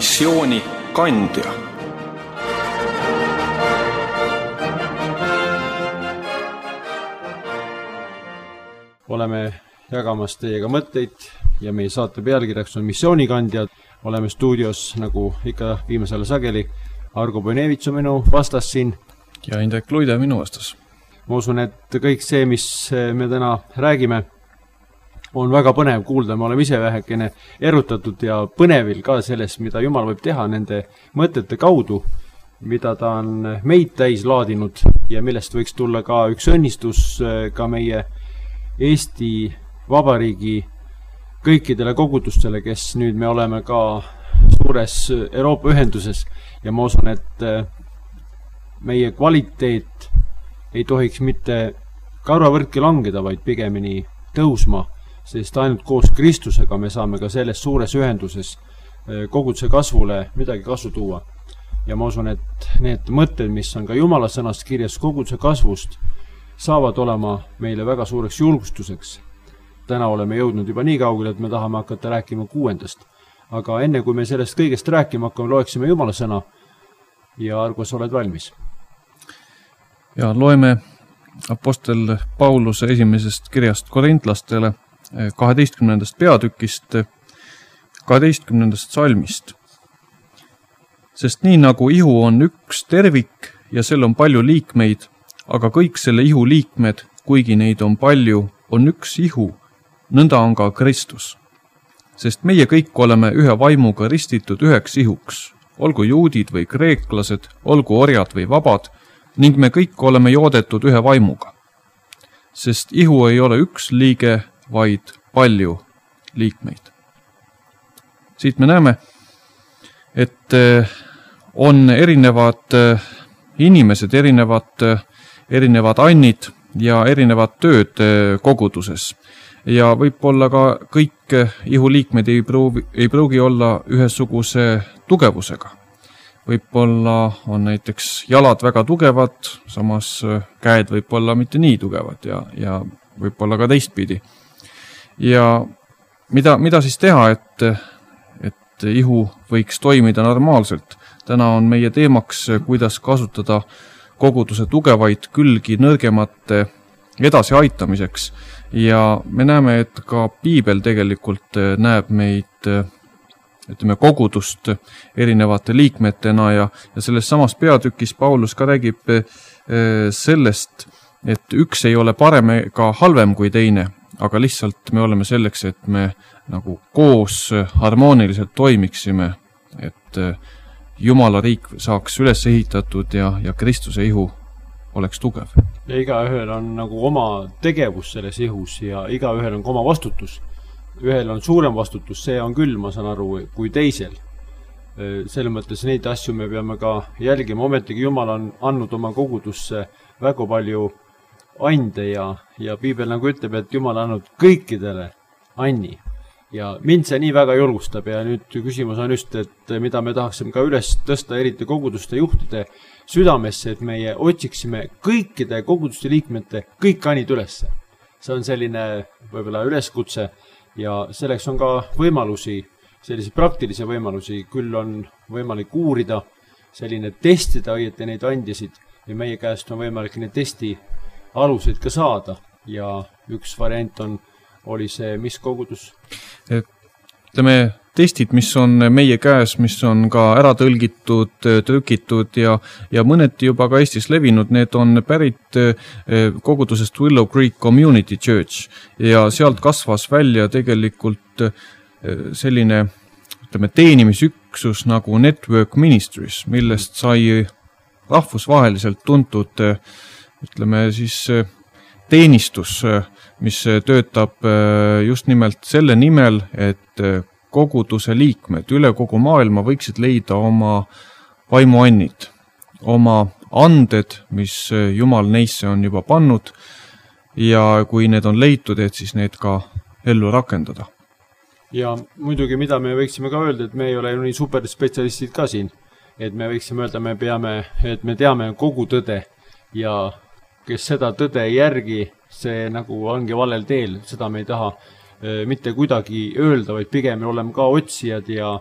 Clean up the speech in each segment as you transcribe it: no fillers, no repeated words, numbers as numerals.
missiooni kandja. Oleme jagamas teiega mõtteid ja meie saate pealkirjaks on missioonikandjad. Oleme stuudios, nagu ikka viimasel sageli, Argo Bonevits on minu vastas siin. Ja Indrek Luide minu vastas. Ma usun, et kõik see, mis me täna räägime, on väga põnev kuulda. Me oleme ise vähekene erutatud ja põnevil ka sellest, mida Jumal võib teha nende mõtete kaudu, mida ta on meid täis laadinud ja millest võiks tulla ka üks õnnistus ka meie Eesti Vabariigi kõikidele kogudustele, kes nüüd me oleme ka suures Euroopa ühenduses ja ma usun, et meie kvaliteet ei tohiks mitte karvavõrdki langeda, vaid pigemini tõusma, sest ainult koos Kristusega me saame ka selles suures ühenduses koguduse kasvule midagi kasu tuua. Ja ma usun, et need mõtted, mis on ka Jumala sõnast kirjas koguduse kasvust, saavad olema meile väga suureks julgustuseks. Täna oleme jõudnud juba nii kaugele, et me tahame hakata rääkima 6. Aga enne kui me sellest kõigest rääkima hakkame, loeksime Jumala sõna. Ja Argo, sa oled valmis? Ja loeme apostel Pauluse esimesest kirjast korintlastele 12. peatükist 12. salmist. Sest nii nagu ihu on üks tervik ja sel on palju liikmeid, aga kõik selle ihu liikmed, kuigi neid on palju, on üks ihu, nõnda on ka Kristus. Sest meie kõik oleme ühe vaimuga ristitud üheks ihuks, olgu juudid või kreeklased, olgu orjad või vabad, ning me kõik oleme joodetud ühe vaimuga. Sest ihu ei ole üks liige, vaid palju liikmeid. Siit me näeme, et on erinevad inimesed, erinevad annid ja erinevad tööd koguduses. Ja võib-olla ka kõik ihuliikmed ei pruugi olla ühesuguse tugevusega. Võib-olla on näiteks jalad väga tugevad, samas käed võib-olla mitte nii tugevad ja võib-olla ka teistpidi. Ja mida siis teha, et ihu võiks toimida normaalselt? Täna on meie teemaks, kuidas kasutada koguduse tugevaid külgi nõrgemate edasi aitamiseks. Ja me näeme, et ka Piibel tegelikult näeb meid, kogudust erinevate liikmetena ja selles samas peatükis Paulus ka räägib sellest, et üks ei ole parem ega halvem kui teine, aga lihtsalt me oleme selleks, et me nagu koos harmooniliselt toimiksime, et Jumala riik saaks üles ehitatud ja Kristuse ihu oleks tugev. Ja igaühel on nagu oma tegevus selles ihus ja igaühel on oma vastutus. Ühel on suurem vastutus, see on küll, ma saan aru, kui teisel. Selle mõttes neid asju me peame ka jälgima. Ometigi Jumal on andnud oma kogudusse väga palju ande ja Piibel nagu ütleb, et Jumal on andnud kõikidele anni. Ja mind see nii väga julgustab ja nüüd küsimus on just, et mida me tahaksime ka üles tõsta eriti koguduste juhtide südamesse, et meie otsiksime kõikide koguduste liikmete kõik annid ülesse. See on selline võib-olla üleskutse ja selleks on ka võimalusi, sellise praktilise võimalusi, küll on võimalik uurida, selline testida õieti neid andisid ja meie käest on võimalik neid testi aluseid ka saada ja üks variant oli see, mis kogudus? Ütleme, testid, mis on meie käes, mis on ka ära tõlgitud, trükitud ja mõneti juba ka Eestis levinud, need on pärit kogudusest Willow Creek Community Church ja sealt kasvas välja tegelikult selline teenimisüksus nagu Network Ministries, millest sai rahvusvaheliselt tuntud teenistus, mis töötab just nimelt selle nimel, et koguduse liikmed üle kogu maailma võiksid leida oma vaimuannid, oma anded, mis Jumal neisse on juba pannud ja kui need on leitud, et siis need ka ellu rakendada. Ja muidugi, mida me võiksime ka öelda, et me ei ole ju nii superspetsialistid ka siin, et me võiksime öelda, et me teame kogu tõde ja kes seda tõde järgi, see nagu ongi valel teel, seda me ei taha mitte kuidagi öelda, vaid pigem me oleme ka otsijad ja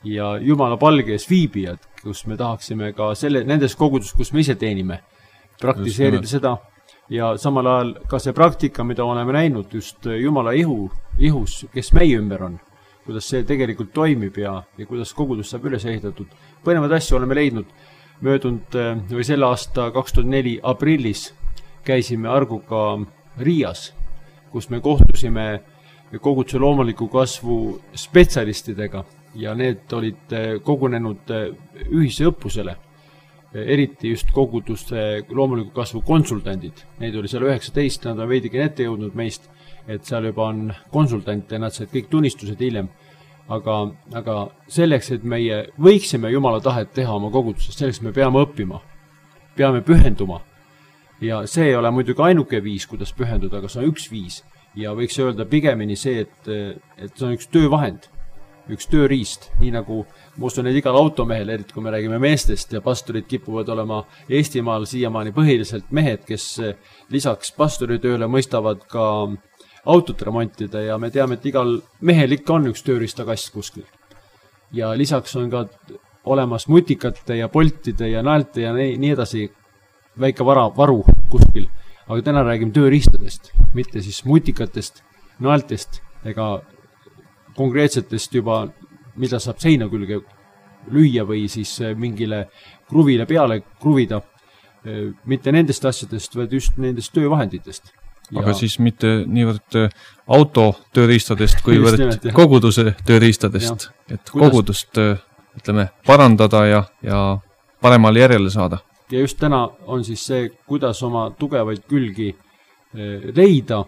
ja Jumala palge ees viibijad, kus me tahaksime ka nendes kogudus, kus me ise teenime, praktiseerida seda ja samal ajal ka see praktika, mida oleme näinud just Jumala ihus, kes meie ümber on, kuidas see tegelikult toimib ja kuidas kogudus saab üles ehitatud. Põnevad asju oleme leidnud. Möödunud või selle aasta 2004 aprillis käisime Arguga Riias, kus me kohtusime koguduse loomuliku kasvu spetsialistidega ja need olid kogunenud ühise õppusele, eriti just koguduse loomuliku kasvu konsultandid. Neid oli seal 19, nad on veidigi ette jõudnud meist, et seal juba on konsultante, nad said kõik tunnistused hiljem. Aga selleks, et meie võiksime Jumala tahet teha oma koguduses, selleks me peame õppima, peame pühenduma. Ja see ei ole muidugi ainuke viis, kuidas pühenduda, aga see on üks viis. Ja võiks öelda pigemini see, et see on üks töövahend, üks tööriist, nii nagu ma usun, et igal automehel, eriti kui me räägime meestest ja pastorid kipuvad olema Eestimaal siiamaani põhiliselt mehed, kes lisaks pastoritööle mõistavad ka autot remontida ja me teame, et igal mehel ikka on üks tööriistakast kuskil. Ja lisaks on ka olemas mutikate ja poltide ja naelte ja nii edasi väike varu kuskil. Aga täna räägime tööriistadest, mitte siis mutikatest, naeltest ega konkreetsetest juba, mida saab seina külge lüüa või siis mingile kruvile peale kruvida. Mitte nendest asjadest, vaid just nendest töövahenditest. Aga siis mitte niivõrd auto tööriistadest, kuivõrd koguduse tööriistadest, et kogudust ütleme, parandada ja paremal järjele saada. Ja just täna on siis see, kuidas oma tugevaid külgi leida.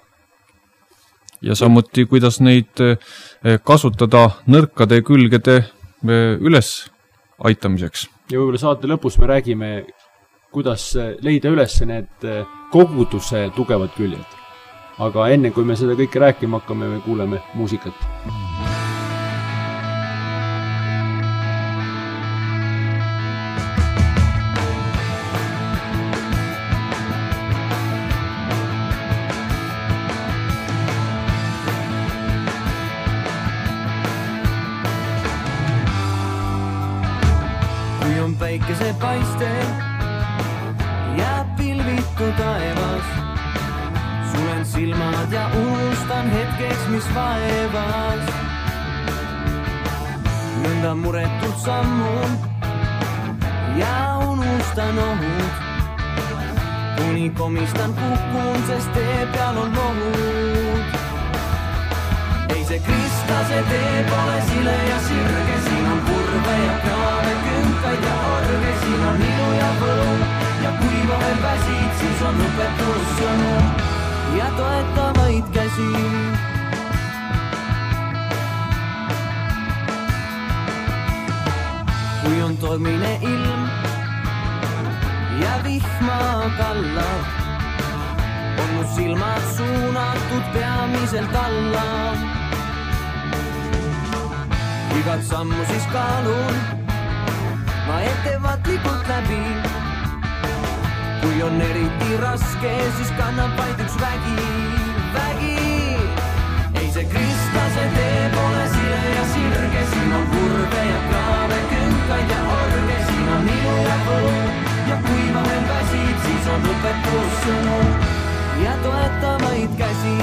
Ja samuti, kuidas neid kasutada nõrkade külgede üles aitamiseks. Ja võib-olla saate lõpus me räägime, kuidas leida üles need koguduse tugevad küljed. Aga enne, kui me seda kõike rääkima hakkame, me kuuleme muusikat. Päikese paiste ja pilvitu taevas. Sulen silmad ja unustan hetkeks, mis vaevas. Nõnda muretult sammun ja unustan ohud. Kuni komistan kukun, sest tee peal on lohud. Ei see kristase tee pole sile ja sirge, siin on kurve ja kraave, künkaid ja orge, siin on ilu ja võlu ja kui vahel väsid, siis on õpetussõnu ja toetavaid käsi. Kui on tormine ilm ja vihma kallab, on mu silmad suunatud peamiselt alla. Igat sammu siis kaalun ma ettevaatlikult läbi. Kui on eriti raske, siis kannab vaid üks vägi. Ei see kristase tee pole sile ja sirge, siin on kurve ja kraave, künkaid ja orge, siin on ilu ja võlu ja kui vahel väsid, siis on õpetussõnu ja toetavaid käsi.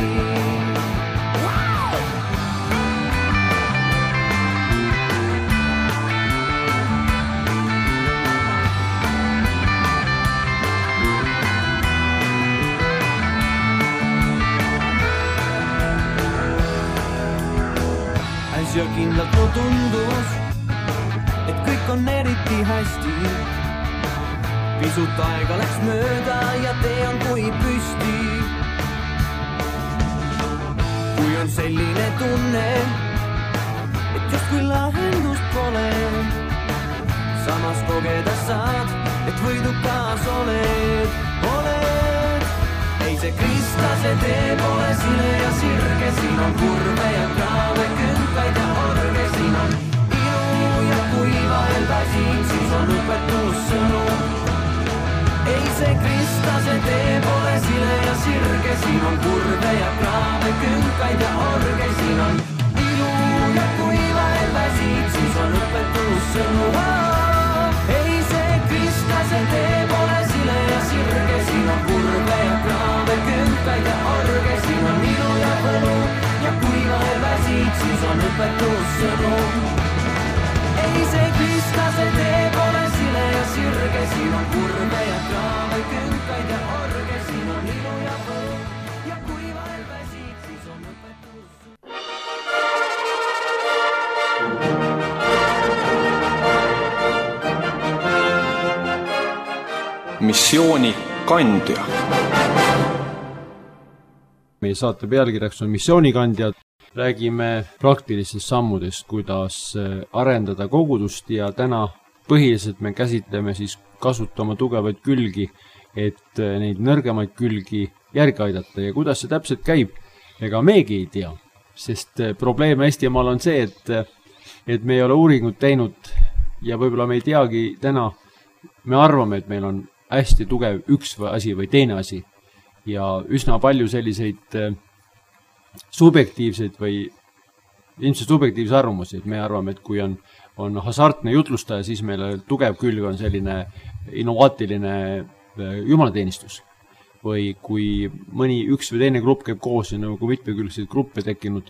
Ja kindlalt mu tundus, et kõik on eriti hästi. Pisut aega läks mööda ja tee on kui püsti. Kui on selline tunne, et justkui lahendust pole, samas kogeda saad, et võidukas oled. Ei see kristase tee pole sile ja sirge, siin on kurve ja kraave, künkaid ja orge, siin on ilu ja kui vahel väsid, siis on õpetussõnu. Ei see kristase tee pole sile ja sirge, siin on kurve ja kraave, künkaid ja orge, siin on ilu ja kui vahel väsid, siis on missioonikandja. Meie saate pealkirjaks on missioonikandjad. Räägime praktilistest sammudest, kuidas arendada kogudust ja täna põhiliselt me käsitleme siis kasutama tugevaid külgi, et neid nõrgemaid külgi järgi aidata ja kuidas see täpselt käib, ega meegi ei tea, sest probleem Eestimaal on see, et me ei ole uuringut teinud ja võib-olla me ei teagi täna, me arvame, et meil on hästi tugev üks asi või teine asi ja üsna palju selliseid subjektiivseid või ilmselt subjektiivse arvamusi, et me arvame, et kui on hasartne jutlustaja, siis meil tugev külg on selline innovaatiline jumalateenistus. Või kui mõni üks või teine grupp käib koos ja nagu mitmekülgseid gruppe tekkinud.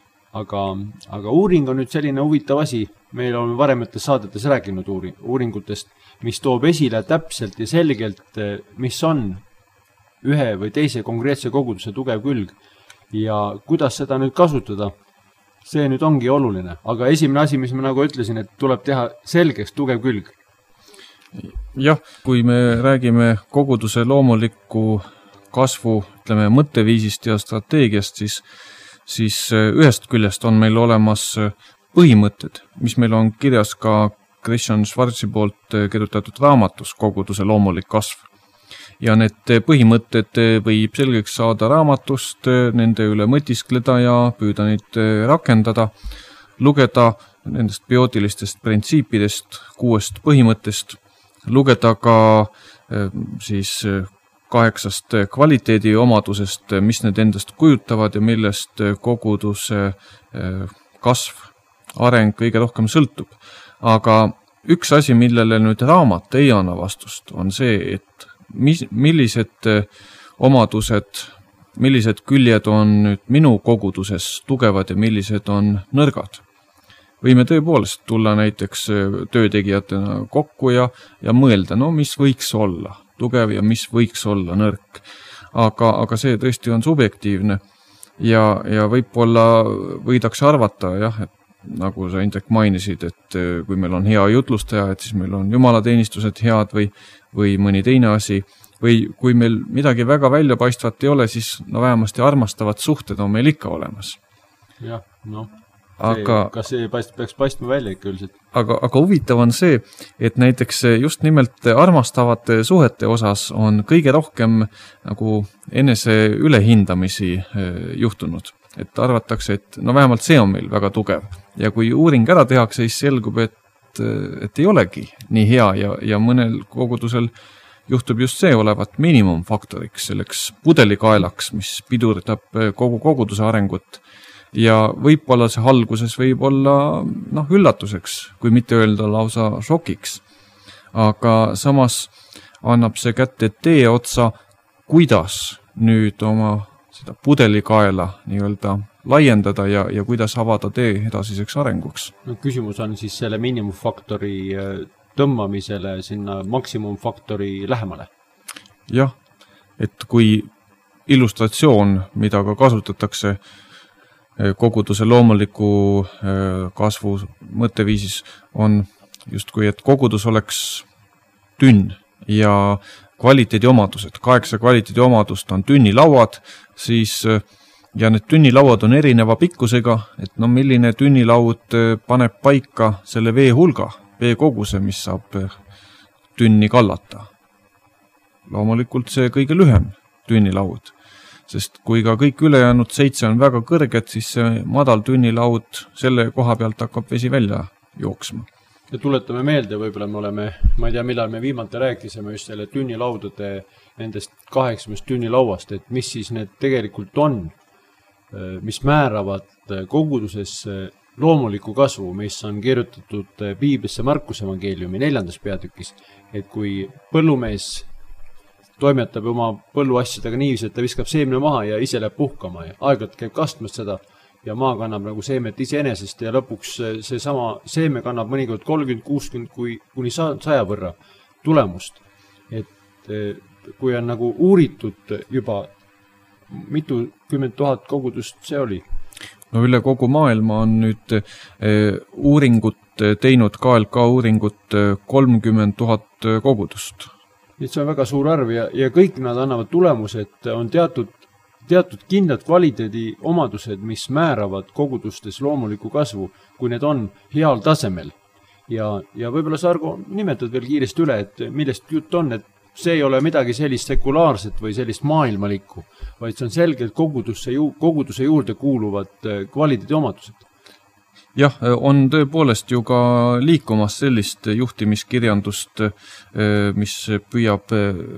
Aga uuring on nüüd selline huvitav asi. Meil oleme varemetes saadetes rääkinud uuringutest, mis toob esile täpselt ja selgelt, mis on ühe või teise konkreetse koguduse tugev külg ja kuidas seda nüüd kasutada. See nüüd ongi oluline, aga esimene asi, mis ma nagu ütlesin, et tuleb teha selgeks tugev külg. Jah, kui me räägime koguduse loomuliku kasvu, ütleme, mõtteviisist ja strateegiast, siis ühest küljest on meil olemas põhimõtted, mis meil on kirjas ka Christian Schwarzi poolt kirjutatud raamatus Koguduse loomulik kasv. Ja need põhimõtted võib selgeks saada raamatust, nende üle mõtiskleda ja püüda neid rakendada, lugeda nendest biootilistest printsiipidest, 6 põhimõttest, lugeda ka siis 8 kvaliteedi omadusest, mis need endast kujutavad ja millest koguduse kasv, areng kõige rohkem sõltub. Aga üks asi, millele nüüd raamat ei anna vastust, on see, et millised omadused, millised küljed on nüüd minu koguduses tugevad ja millised on nõrgad. Võime tõepoolest tulla näiteks töötegijatena kokku ja mõelda, no mis võiks olla tugev ja mis võiks olla nõrk. Aga see tõesti on subjektiivne ja võib-olla võidakse arvata, jah, et nagu sa Indrek mainisid, et kui meil on hea jutlustaja, et siis meil on jumalateenistused head või mõni teine asi, või kui meil midagi väga väljapaistvat ei ole, siis no vähemasti armastavad suhted on meil ikka olemas. Jah, kas see peaks paistma välja ikka üldiselt? Aga huvitav on see, et näiteks just nimelt armastavate suhete osas on kõige rohkem nagu enese ülehindamisi juhtunud. Et arvatakse, et no vähemalt see on meil väga tugev. Ja kui uuring ära tehakse, siis selgub, et ei olegi nii hea ja mõnel kogudusel juhtub just see olevat miinimumfaktoriks, selleks pudelikaelaks, mis pidurdab kogu koguduse arengut. Ja võib-olla see alguses võib olla üllatuseks, kui mitte öelda lausa šokiks. Aga samas annab see kätte tee otsa, kuidas nüüd oma seda pudelikaela nii-öelda laiendada ja kuidas avada tee edasiseks arenguks. Küsimus on siis selle miinimumfaktori tõmbamisele sinna maksimumfaktori lähemale. Jah, et kui illustratsioon, mida ka kasutatakse koguduse loomuliku kasvu mõtteviisis, on justkui, et kogudus oleks tünn ja kvaliteediomadused, 8 kvaliteediomadust on tünnilauad, siis ja need tünnilauad on erineva pikkusega, et milline tünnilaud paneb paika selle vee hulga, vee koguse, mis saab tünni kallata. Loomulikult see kõige lühem tünnilaud, sest kui ka kõik ülejäänud 7 on väga kõrged, siis see madal tünnilaud selle koha pealt hakkab vesi välja jooksma. Ja tuletame meelde, võib-olla me oleme, ma ei tea, millal me viimati rääkisime just selle tünnilaudade nendest 8 tünnilauast, et mis siis need tegelikult on, mis määravad koguduses loomuliku kasvu, mis on kirjutatud Piiblisse Markuse evangeeliumi 4. peatükis, et kui põllumees toimetab oma põlluasjadega niiviisi, et ta viskab seemne maha ja ise läheb puhkama ja aeg-ajalt käib kastmas seda ja maa kannab nagu seemet iseenesest ja lõpuks see sama seeme kannab mõnikord 30, 60 kuni 100 võrra tulemust. Et kui on nagu uuritud juba mitukümmend tuhat kogudust see oli? No üle kogu maailma on nüüd uuringut teinud, KLK uuringut 30 000 kogudust. et see on väga suur arv ja kõik nad annavad tulemuse, et on teatud kindlad kvaliteedi omadused, mis määravad kogudustes loomuliku kasvu, kui need on heal tasemel. Ja võib-olla sa, Argo, nimetad veel kiiresti üle, et millest jutt on, et see ei ole midagi sellist sekulaarset või sellist maailmalikku, vaid see on selgelt koguduse juurde kuuluvad kvaliteedi omadused. Jah, on tõepoolest ju ka liikumas sellist juhtimiskirjandust, mis püüab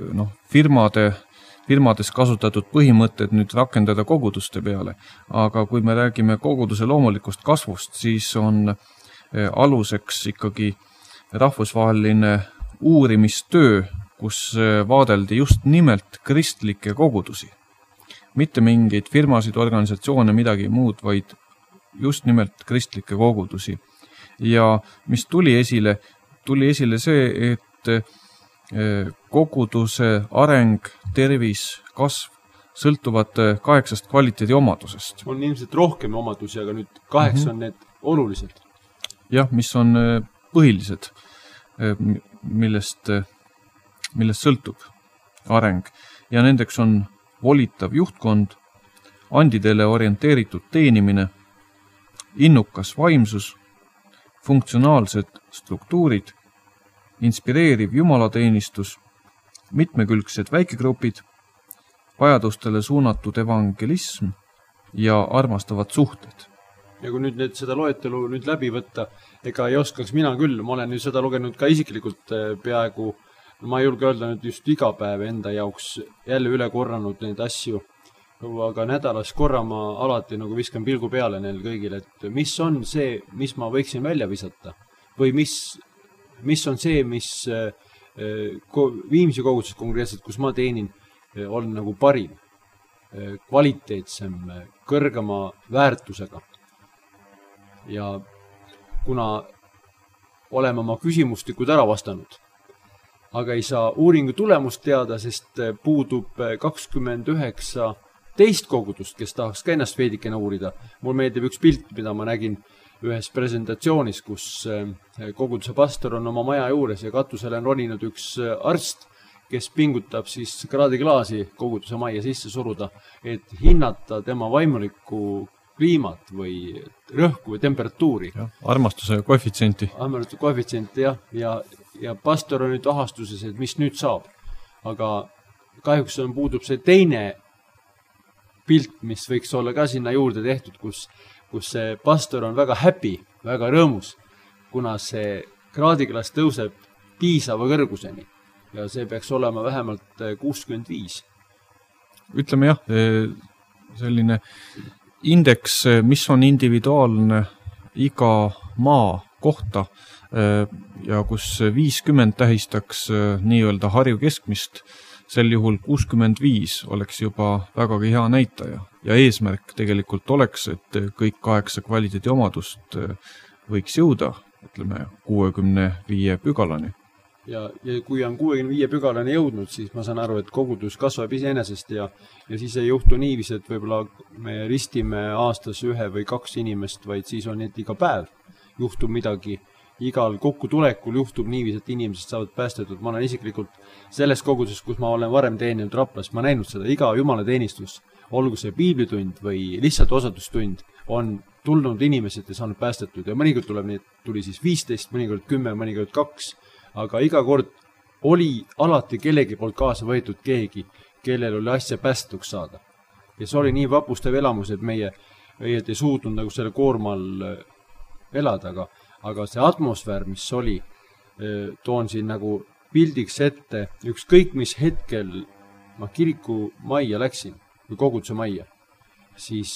firmades kasutatud põhimõtted nüüd rakendada koguduste peale. Aga kui me räägime koguduse loomulikust kasvust, siis on aluseks ikkagi rahvusvaheline uurimistöö, kus vaadeldi just nimelt kristlikke kogudusi. Mitte mingeid firmasid, organisatsioone, midagi muud, vaid just nimelt kristlikke kogudusi. Ja mis tuli esile see, et koguduse areng, tervis, kasv sõltuvad 8 kvaliteedi omadusest. On ilmselt rohkem omadusi, aga nüüd 8 on need olulised. Jah, mis on põhilised, millest sõltub areng. Ja nendeks on volitav juhtkond, andidele orienteeritud teenimine, innukas vaimsus, funktsionaalsed struktuurid, inspireeriv jumalateenistus, mitmekülgsed väikegrupid, vajadustele suunatud evangelism ja armastavad suhted. Ja kui nüüd seda loetelu nüüd läbi võtta, ega ei oskaks mina küll, ma olen nüüd seda lugenud ka isiklikult peaaegu, ma ei julge öelda nüüd just iga päev enda jaoks jälle üle korranud neid asju, aga nädalas korra ma alati nagu viskan pilgu peale neil kõigil, et mis on see, mis ma võiksin välja visata või mis on see, mis Viimsi koguduses konkreetselt, kus ma teenin, on nagu parim, kvaliteetsem, kõrgema väärtusega. Ja kuna oleme oma küsimustikud ära vastanud, aga ei saa uuringu tulemust teada, sest puudub 29 teist kogudust, kes tahaks ka ennast veidikene uurida. Mul meeldib üks pilt, mida ma nägin ühes presentatsioonis, kus koguduse pastor on oma maja juures ja katusele on roninud üks arst, kes pingutab siis kraadiklaasi koguduse majja sisse suruda, et hinnata tema vaimulikku kliimat või rõhku või temperatuuri. Armastuse koefitsienti. Armastuse koefitsienti, jah. Ja pastor on nüüd ahastuses, et mis nüüd saab. Aga kahjuks puudub see teine pilt, mis võiks olla ka sinna juurde tehtud, kus see pastor on väga happy, väga rõõmus, kuna see kraadiklaas tõuseb piisava kõrguseni. Ja see peaks olema vähemalt 65. Ütleme jah, selline indeks, mis on individuaalne iga maa kohta ja kus 50 tähistaks nii-öelda Harju keskmist, sel juhul 65 oleks juba vägagi hea näitaja. Ja eesmärk tegelikult oleks, et kõik 8 kvaliteedi omadust võiks jõuda, ütleme, 65 pügalani. Ja kui on 65 pügalani jõudnud, siis ma saan aru, et kogudus kasvab iseenesest ja siis ei juhtu niivis, et võib-olla me ristime aastas 1 või 2 inimest, vaid siis on need iga päev. Juhtub midagi, igal kokkutulekul juhtub niivis, et inimesed saavad päästetud. Ma olen isiklikult selles koguduses, kus ma olen varem teeninud Raplas, ma näinud seda, iga jumalateenistus, olgu see piiblitund või lihtsalt osatustund, on tulnud inimesed ja saanud päästetud ja mõnikord tuli siis 15, mõnikord 10, mõnikord 2. Aga iga kord oli alati kellegi poolt kaasa võetud keegi, kellel oli asja päästetuks saada. Ja see oli nii vapustav elamus, et meie ei suutnud nagu selle koormal elada, aga see atmosfäär, mis oli, toon siin nagu pildiks ette, ükskõik mis hetkel ma kiriku majja läksin, või koguduse majja, siis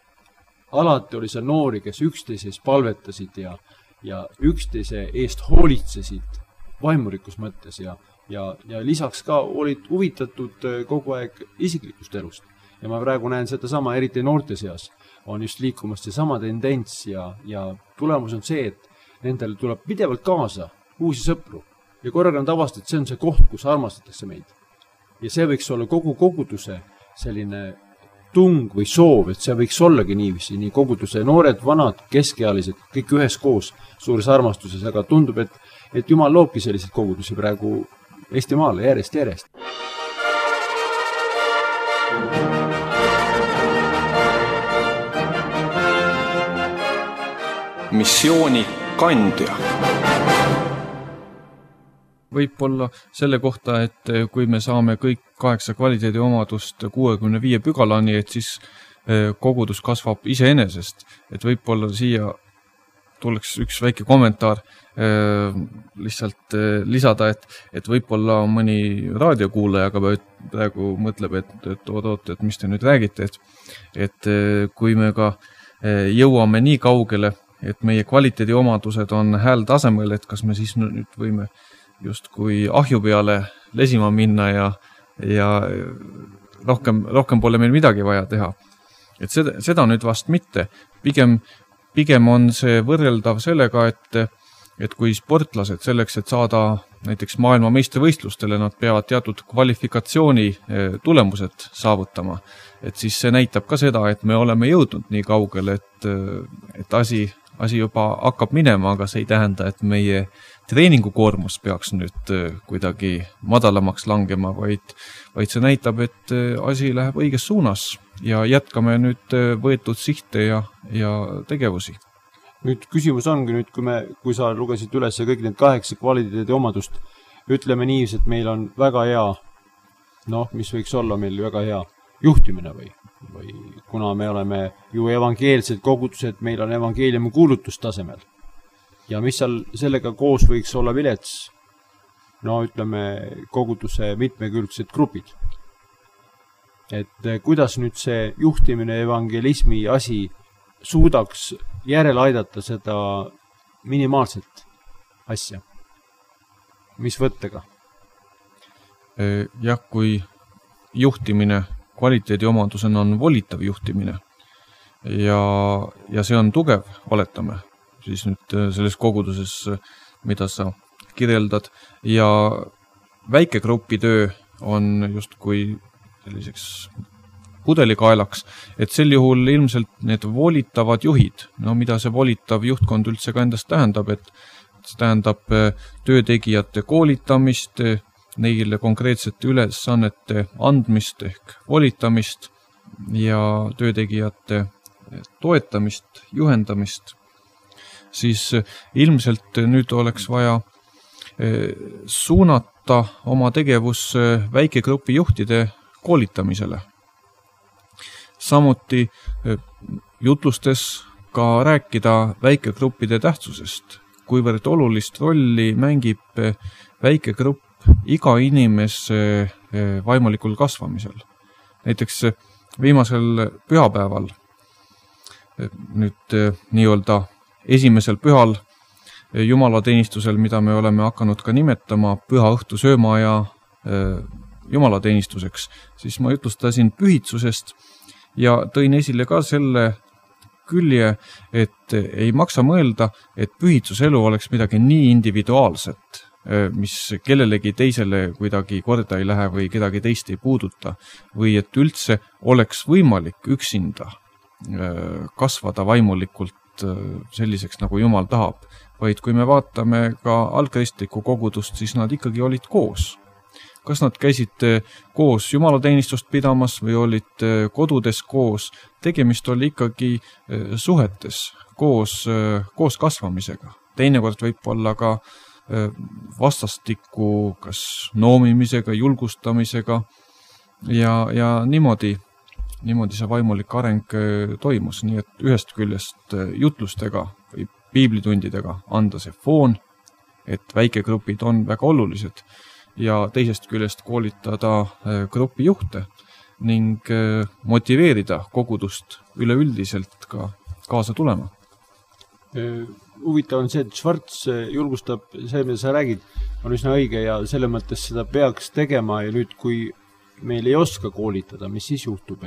alati oli seal noori, kes üksteises palvetasid ja üksteise eest hoolitsesid vaimulikus mõttes ja lisaks ka olid huvitatud kogu aeg isiklikust elust. Ja ma praegu näen seda sama, eriti noorte seas, on just liikumas see sama tendents ja tulemus on see, et nendel tuleb pidevalt kaasa uusi sõpru ja korraga on tavast, et see on see koht, kus armastatakse meid. Ja see võiks olla kogu koguduse selline tung või soov, et see võiks ollagi niiviisi, nii koguduse noored, vanad, keskealised, kõik ühes koos suures armastuses, aga tundub, et Jumal loobki selliseid kogudusi praegu Eestimaale järjest. Missiooni kandja. Võib-olla selle kohta, et kui me saame kõik 8 kvaliteediomadust 65 pügalani, et siis kogudus kasvab iseenesest. Et võib-olla siia tuleks üks väike kommentaar lihtsalt lisada, et võib-olla mõni raadiokuulaja aga praegu mõtleb, et oot, mis te nüüd räägite, et kui me ka jõuame nii kaugele, et meie kvaliteediomadused on häältasemel, et kas me siis nüüd võime justkui ahju peale lesima minna ja rohkem pole meil midagi vaja teha. Et seda nüüd vast mitte. Pigem on see võrreldav sellega, et kui sportlased selleks, et saada näiteks maailma meistrivõistlustele, nad peavad teatud kvalifikatsiooni tulemused saavutama. Et siis see näitab ka seda, et me oleme jõudnud nii kaugele, et asi juba hakkab minema, aga see ei tähenda, et meie treeningukoormus peaks nüüd kuidagi madalamaks langema, vaid see näitab, et asi läheb õiges suunas ja jätkame nüüd võetud sihte ja tegevusi. Nüüd küsimus ongi nüüd, kui sa lugesid üles kõik need 8 kvaliteedi omadust, ütleme nii, et meil on väga hea, mis võiks olla meil väga hea juhtimine või kuna me oleme ju evangeelsed kogudused, meil on evangeeliumi kuulutustasemel. Ja mis seal sellega koos võiks olla vilets? Ütleme koguduse mitmekülgsed grupid. Et kuidas nüüd see juhtimine evangelismi asi suudaks järele aidata seda minimaalset asja? Mis võttega? Jah, kui juhtimine kvaliteediomadusena on volitav juhtimine ja see on tugev, oletame, siis nüüd selles koguduses, mida sa kirjeldad, ja väikegrupi töö on justkui selliseks pudelikaelaks, et sel juhul ilmselt need volitavad juhid, mida see volitav juhtkond üldse ka endast tähendab, et see tähendab töötegijate koolitamist, neile konkreetsete ülesannete andmist ehk volitamist ja töötegijate toetamist, juhendamist, siis ilmselt nüüd oleks vaja suunata oma tegevus väikegrupi juhtide koolitamisele. Samuti jutlustes ka rääkida väikegruppide tähtsusest, kuivõrd olulist rolli mängib väikegrupp iga inimese vaimulikul kasvamisel. Näiteks viimasel pühapäeval, nüüd nii-öelda esimesel pühal jumalateenistusel, mida me oleme hakanud ka nimetama püha õhtu sööma ja jumalateenistuseks, siis ma jutlustasin pühitsusest ja tõin esile ka selle külje, et ei maksa mõelda, et pühitsuselu oleks midagi nii individuaalset, mis kellelegi teisele kuidagi korda ei lähe või kedagi teist ei puuduta, või et üldse oleks võimalik üksinda kasvada vaimulikult selliseks, nagu Jumal tahab, vaid kui me vaatame ka algkristlikku kogudust, siis nad ikkagi olid koos. Kas nad käisid koos jumalateenistust pidamas või olid kodudes koos, tegemist oli ikkagi suhetes, koos kasvamisega. Teinekord võib olla ka vastastikku kas noomimisega, julgustamisega ja niimoodi see vaimulik areng toimus, nii et ühest küljest jutlustega või piiblitundidega anda see foon, et väikegrupid on väga olulised ja teisest küljest koolitada grupijuhte ning motiveerida kogudust üleüldiselt ka kaasa tulema. Huvitav on see, et Schwartz julgustab see, mida sa räägid, on üsna õige ja selle mõttes seda peaks tegema ja nüüd, kui meil ei oska koolitada, mis siis juhtub,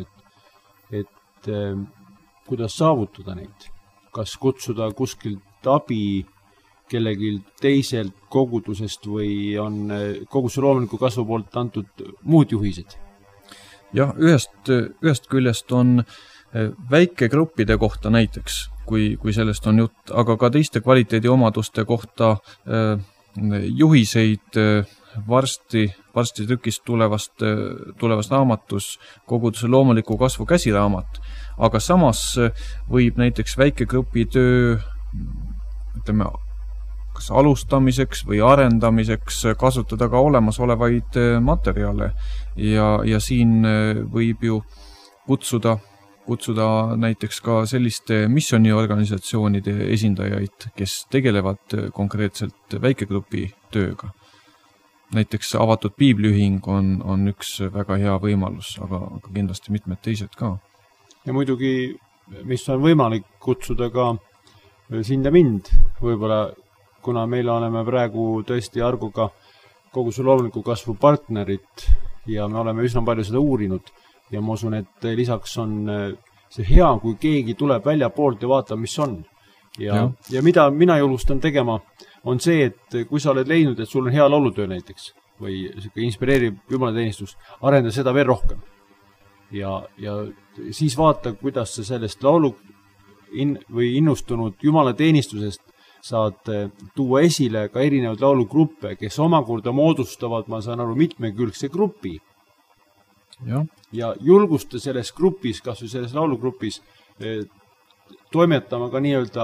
et kuidas saavutada neid? Kas kutsuda kuskilt abi kellegi teiselt kogudusest või on koguduse loomuliku kasvu poolt antud muud juhised? Jah, ühest küljest on väikegruppide kohta näiteks, kui sellest on jutt, aga ka teiste kvaliteediomaduste kohta juhiseid varsti tükist tulevas raamatus koguduse loomuliku kasvu käsiraamat, aga samas võib näiteks väikegrupi töö, ütleme, kas alustamiseks või arendamiseks kasutada ka olemasolevaid materjale ja siin võib ju kutsuda näiteks ka selliste missiooniorganisatsioonide esindajaid, kes tegelevad konkreetselt väikegrupi tööga. Näiteks avatud piibliühing on üks väga hea võimalus, aga kindlasti mitmed teised ka. Ja muidugi, mis on võimalik kutsuda ka sind ja mind, võib-olla, kuna meil oleme praegu tõesti Arguga koguduse loomuliku kasvu partnerid ja me oleme üsna palju seda uurinud ja ma usun, et lisaks on see hea, kui keegi tuleb välja poolt ja vaatab, mis on. Ja mida mina julgustan tegema, on see, et kui sa oled leidnud, et sul on hea laulutöö näiteks või inspireerib jumalateenistus, arenda seda veel rohkem. Ja siis vaata, kuidas sa sellest laulu või innustunud jumalateenistusest saad tuua esile ka erinevaid laulugruppe, kes omakorda moodustavad, ma saan aru, mitmekülgse grupi. Ja julgusta selles grupis, kas või selles laulugrupis, toimetama ka nii-öelda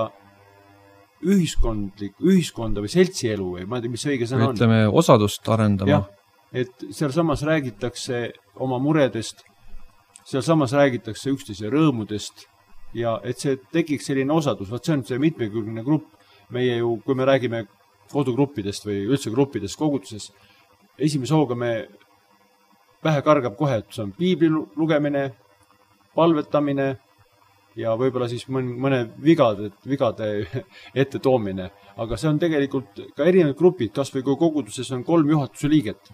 ühiskonda või seltsielu või ma ei tea, mis õige sõna on. Ütleme, osadust arendama. Ja, et seal samas räägitakse oma muredest, seal samas räägitakse üksteise rõõmudest ja et see tekiks selline osadus, vaat see on see mitmekülgne grupp. Meie ju, kui me räägime kodugruppidest või üldse gruppidest koguduses, esimese hooga me pähe kargab kohe, et see on piibli lugemine, palvetamine ja võib-olla siis mõne vigade ette toomine. Aga see on tegelikult ka erinevad grupid, kas või kui koguduses on 3 juhatuse liiget.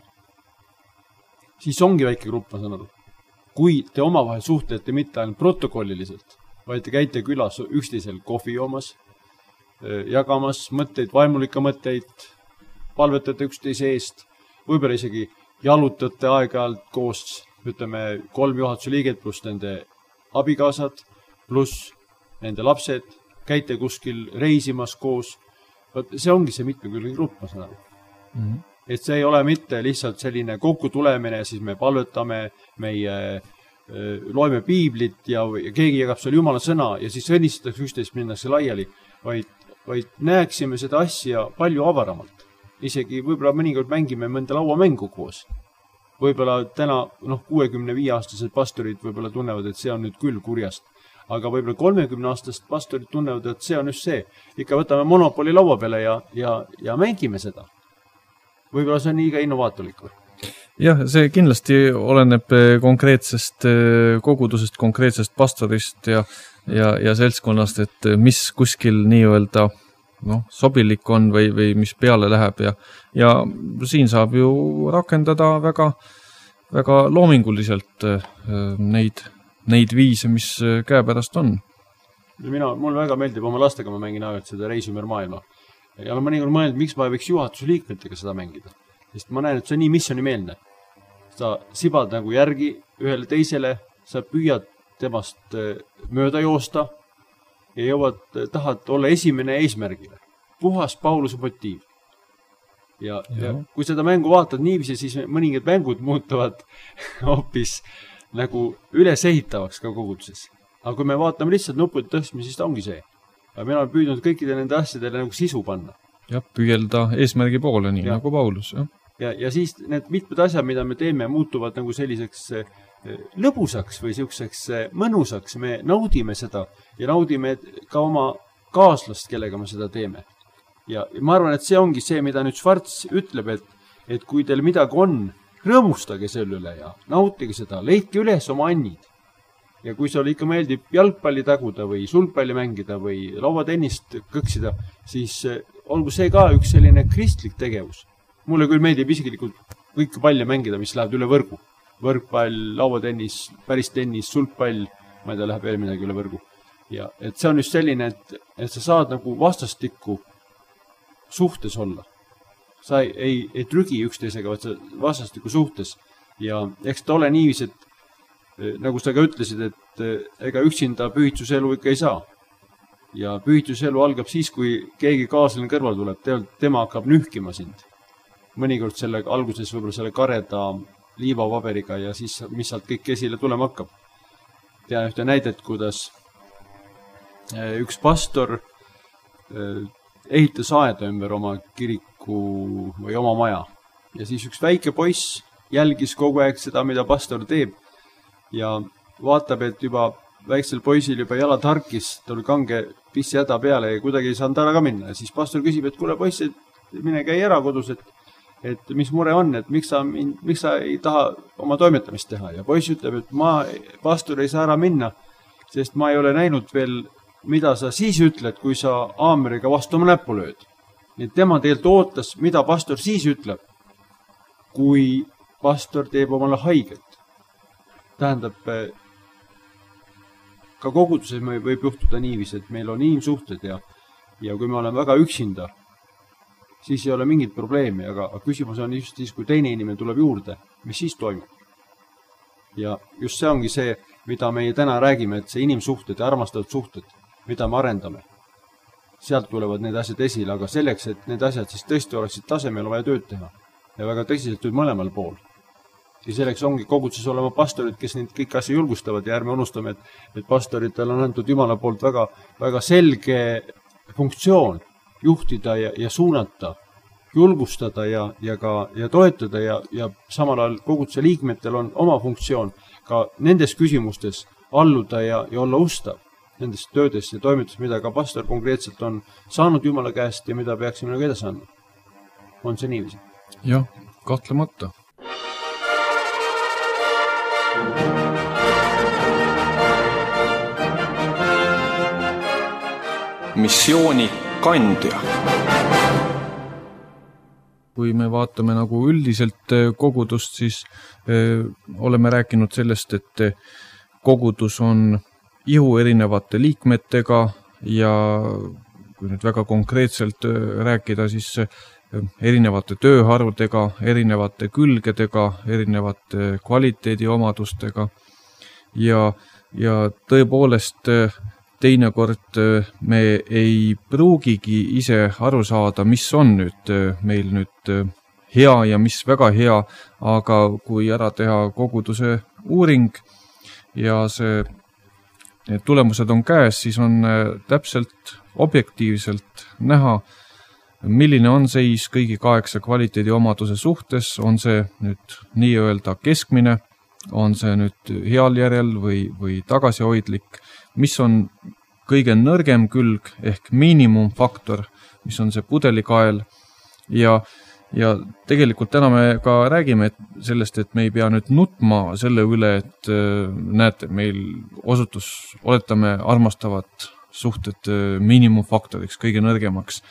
Siis ongi väike grupp, ma saan aru. Kui te omavahel suhtlete mitte ainult protokolliliselt, vaid te käite külas üksteisel kohvi joomas, jagamas mõtteid, vaimulikke mõtteid, palvetate üksteise eest, võib-olla isegi jalutate aeg-ajalt koos, ütleme, 3 juhatuse liiget pluss nende abikaasad, pluss nende lapsed, käite kuskil reisimas koos. See ongi see mitmekülgne grupp, ma saan aru. Et see ei ole mitte lihtsalt selline kokku tulemine, siis me palvetame, meie loeme piiblit ja keegi jagab seal Jumala sõna ja siis õnnistatakse üksteist minnakse laiali, vaid näeksime seda asja palju avaramalt. Isegi võib-olla mõnikord mängime mõnda lauamängu koos. Võib-olla täna 65-aastased pastorid võib-olla tunnevad, et see on nüüd küll kurjast. Aga võib-olla 30-aastased pastorid tunnevad, et see on just see. Ikka võtame monopoli laua peale ja mängime seda. Võib-olla see on liiga innovaatorlik või? Jah, see kindlasti oleneb konkreetsest kogudusest, konkreetsest pastorist ja seltskonnast, et mis kuskil nii-öelda sobilik on või mis peale läheb ja siin saab ju rakendada väga, väga loominguliselt neid viise, mis käepärast on. Mul väga meeldib oma lastega, ma mängin aeg-ajalt seda Reis ümber maailma. Ja olen mõnikord mõelnud, miks ma võiks juhatuse liikmetega seda mängida. Sest ma näen, et see on nii missionimeelne. Sa sibad nagu järgi ühele teisele, sa püüad temast mööda joosta ja tahad olla esimene eesmärgile. Puhas Pauluse motiiv. Ja kui seda mängu vaatad niiviisi, siis mõningad mängud muutuvad hoopis nagu ülesehitavaks ka koguduses. Aga kui me vaatame lihtsalt nupud tõstmi, siis ta ongi see. Aga me oleme püüdnud kõikide nende asjadele nagu sisu panna. Ja püüelda eesmärgi poole, nii nagu Paulus. Ja siis need mitmed asjad, mida me teeme, muutuvad nagu selliseks lõbusaks või selliseks mõnusaks. Me naudime seda ja naudime ka oma kaaslast, kellega me seda teeme. Ja ma arvan, et see ongi see, mida nüüd Schwarz ütleb, et kui teil midagi on, rõõmustage selle üle ja nautige seda, leidke üles oma annid. Ja kui sul ikka meeldib jalgpalli taguda või sulgpalli mängida või lauatennist kõksida, siis olgu see ka üks selline kristlik tegevus. Mulle küll meeldib isiklikult kõike palle mängida, mis läheb üle võrgu. Võrkpall, lauatennis, päris tennis, sulgpall, ma ei tea, läheb veel midagi üle võrgu. Ja et see on just selline, et sa saad nagu vastastikku suhtes olla. Sa ei trügi üksteisega, vaid sa vastastikku suhtes. Ja eks ta ole niivis, et nagu sa ka ütlesid, et ega üksinda pühitsuselu ikka ei saa. Ja pühitsuselu algab siis, kui keegi kaaslane kõrval tuleb, tema hakkab nühkima sind. mõnikord selle alguses võib-olla selle kareda liivapaberiga ja siis, mis sealt kõik esile tulema hakkab. Tean ühte näidet, kuidas üks pastor ehitas aeda ümber oma kiriku või oma maja. Ja siis üks väike poiss jälgis kogu aeg seda, mida pastor teeb ja vaatab, et juba väiksel poisil juba jalad harkis, ta oli kange pissi häda peale ja kuidagi ei saanud ära ka minna. Ja siis pastor küsib, et kuule poiss, et mine käi ära kodus, et mis mure on, et miks sa ei taha oma toimetamist teha. Ja poiss ütleb, et pastor ei saa ära minna, sest ma ei ole näinud veel, mida sa siis ütled, kui sa haamriga vastu oma näppu lööd. Nii tema tegelikult ootas, mida pastor siis ütleb, kui pastor teeb omale haiget. Tähendab, ka koguduses võib juhtuda niivis, et meil on inimsuhted ja kui me oleme väga üksinda, siis ei ole mingit probleemi, aga küsimus on just siis, kui teine inimene tuleb juurde, mis siis toimub. Ja just see ongi see, mida meie täna räägime, et see inimsuhted ja armastatud suhted, mida me arendame. Sealt tulevad need asjad esile, aga selleks, et need asjad siis tõesti oleksid tasemel, on vaja tööd teha. Ja väga tõsiselt tööd mõlemal pool. Ja selleks ongi koguduses olema pastorid, kes neid kõik asja julgustavad ja ärme unustame, et pastoritel on antud Jumala poolt väga, väga selge funktsioon juhtida ja suunata, julgustada ja toetada ja samal ajal koguduse liikmetel on oma funktsioon ka nendes küsimustes alluda ja olla ustav nendes töödes ja toimetus, mida ka pastor konkreetselt on saanud Jumala käest ja mida peaksime nagu edasi andma. On see niiviisi? Jah, kahtlemata. Missiooni kandja. Kui me vaatame nagu üldiselt kogudust, siis oleme rääkinud sellest, et kogudus on ihu erinevate liikmetega ja kui nüüd väga konkreetselt rääkida, siis erinevate tööharudega, erinevate külgedega, erinevate kvaliteediomadustega ja tõepoolest teinekord me ei pruugigi ise aru saada, mis on nüüd meil nüüd hea ja mis väga hea, aga kui ära teha koguduse uuring ja need tulemused on käes, siis on täpselt objektiivselt näha, milline on seis kõigi 8 kvaliteediomaduse suhtes, on see nüüd nii-öelda keskmine, on see nüüd heal järel või tagasihoidlik, mis on kõige nõrgem külg ehk miinimumfaktor, mis on see pudelikael ja tegelikult täna me ka räägime sellest, et me ei pea nüüd nutma selle üle, et näete, meil oletame armastavad suhted miinimumfaktoriks, kõige nõrgemaks,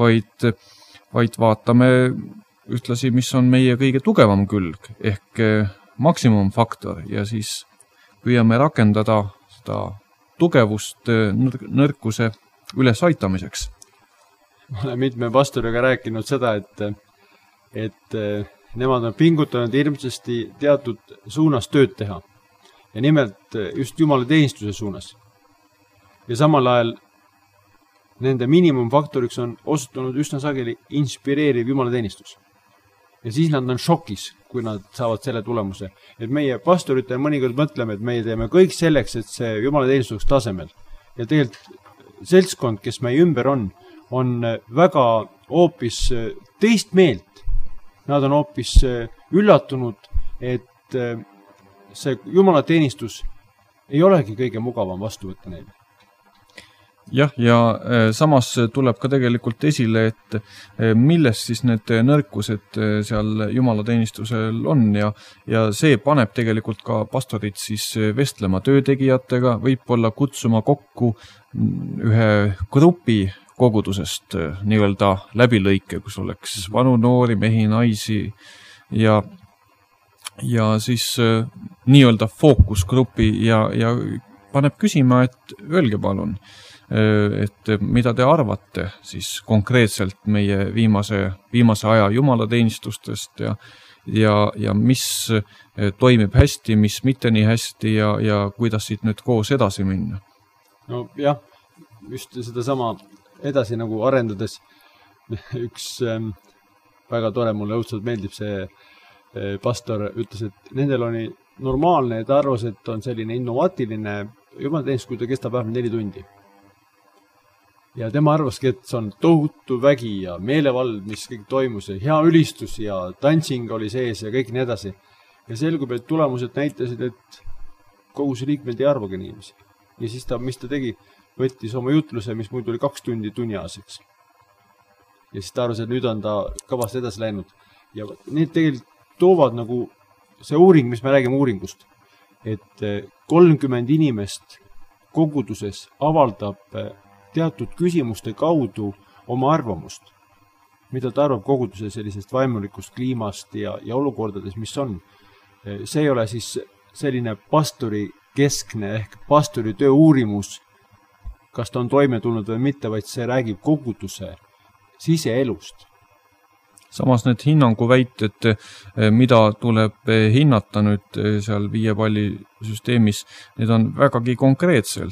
vaid vaatame ühtlasi, mis on meie kõige tugevam külg ehk maksimumfaktor ja siis püüame rakendada seda tugevust nõrkuse ülesaitamiseks. Ma olen mitme pastoriga rääkinud seda, et nemad on pingutanud hirmsasti teatud suunas tööd teha ja nimelt just Jumala teenistuse suunas. Ja samal ajal nende miinimumfaktoriks on osutunud üsna sageli inspireeriv Jumala teenistus. Ja siis nad on šokis, kui nad saavad selle tulemuse. Et meie pastoritel mõnikord mõtleme, et meie teeme kõik selleks, et see Jumala teenistus tasemel. Ja tegelikult seltskond, kes meie ümber on väga hoopis teist meelt. Nad on hoopis üllatunud, et see Jumala teenistus ei olegi kõige mugavam vastu võtta neile. Jah, ja samas tuleb ka tegelikult esile, et milles siis need nõrkused seal Jumala teenistusel on ja see paneb tegelikult ka pastorid siis vestlema töötegijatega, võib-olla kutsuma kokku ühe grupi kogudusest nii-öelda läbilõike, kus oleks vanu noori, mehi, naisi ja siis nii-öelda fookusgrupi ja paneb küsima, et öelge palun, et mida te arvate siis konkreetselt meie viimase aja jumalateenistustest ja mis toimib hästi, mis mitte nii hästi ja kuidas siit nüüd koos edasi minna? No jah, just seda sama edasi nagu arendades üks väga tore, mulle õudselt meeldib see pastor, ütles, et nendel oli normaalne, ta arvas, et on selline innovaatiline jumalateenistus, kui ta kestab vähemalt 4 tundi. Ja tema arvaski, et see on tohutu vägi ja meelevald, mis kõik toimus ja hea ülistus ja tantsing oli sees ja kõik nii edasi. Ja selgub, et tulemused näitasid, et koguse liikmed ei arvagi inimesi. Ja siis mis ta tegi, võttis oma jutluse, mis muidu oli 2 tundi tunniaaseks. Ja siis ta arvas, et nüüd on ta kõvasti edasi läinud. Ja need tegelikult toovad nagu see uuring, mis me räägime uuringust, et 30 inimest koguduses avaldab teatud küsimuste kaudu oma arvamust, mida ta arvab koguduse sellisest vaimulikust kliimast ja olukordades, mis on. See ei ole siis selline pastori keskne ehk pastori töö uurimus, kas ta on toime tulnud või mitte, vaid see räägib koguduse siseelust. Samas need hinnanguväited, mida tuleb hinnata nüüd seal 5 palli süsteemis, need on vägagi konkreetsed,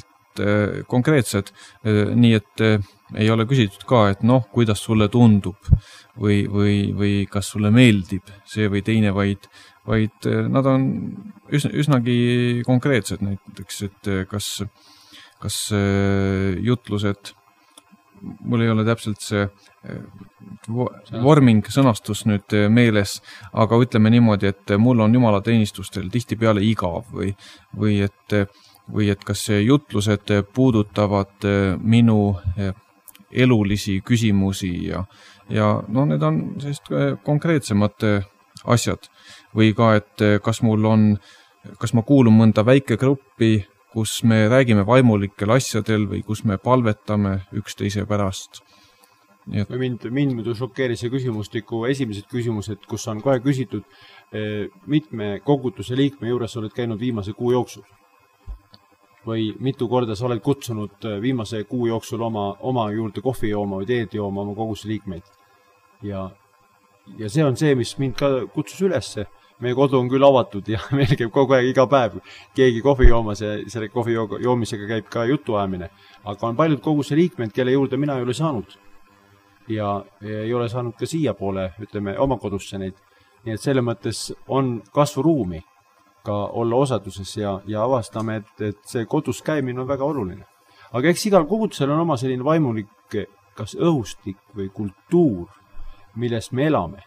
nii et ei ole küsitud ka, et kuidas sulle tundub või kas sulle meeldib see või teine, vaid nad on üsnagi konkreetsed näiteks, et kas jutlused, mul ei ole täpselt see vorming sõnastus nüüd meeles, aga ütleme niimoodi, et mul on jumalateenistustel tihtipeale igav või et kas jutlused puudutavad minu elulisi küsimusi ja need on sellist konkreetsemad asjad või ka, et kas ma kuulun mõnda väike gruppi, kus me räägime vaimulikel asjadel või kus me palvetame üksteise pärast. Mind muidu šokeeris see küsimustiku esimesed küsimused, kus on kohe küsitud, mitme koguduse liikme juures oled käinud viimase kuu jooksul. Või mitu korda sa oled kutsunud viimase kuu jooksul oma juurde kohvi jooma või teed jooma oma koguduse liikmeid. Ja see on see, mis mind ka kutsus ülesse. Meie kodu on küll avatud ja meil käib kogu aeg iga päev keegi kohvi joomas ja selle kohvi joomisega käib ka jutuajamine. Aga on paljud koguduse liikmed, kelle juurde mina ei ole saanud. Ja ei ole saanud ka siia poole, ütleme, oma kodusse neid. Nii et selle mõttes on kasvuruumi ka olla osaduses ja avastame, et see kodus käimine on väga oluline. Aga eks igal kogudusel on oma selline vaimulik kas õhustik või kultuur, milles me elame.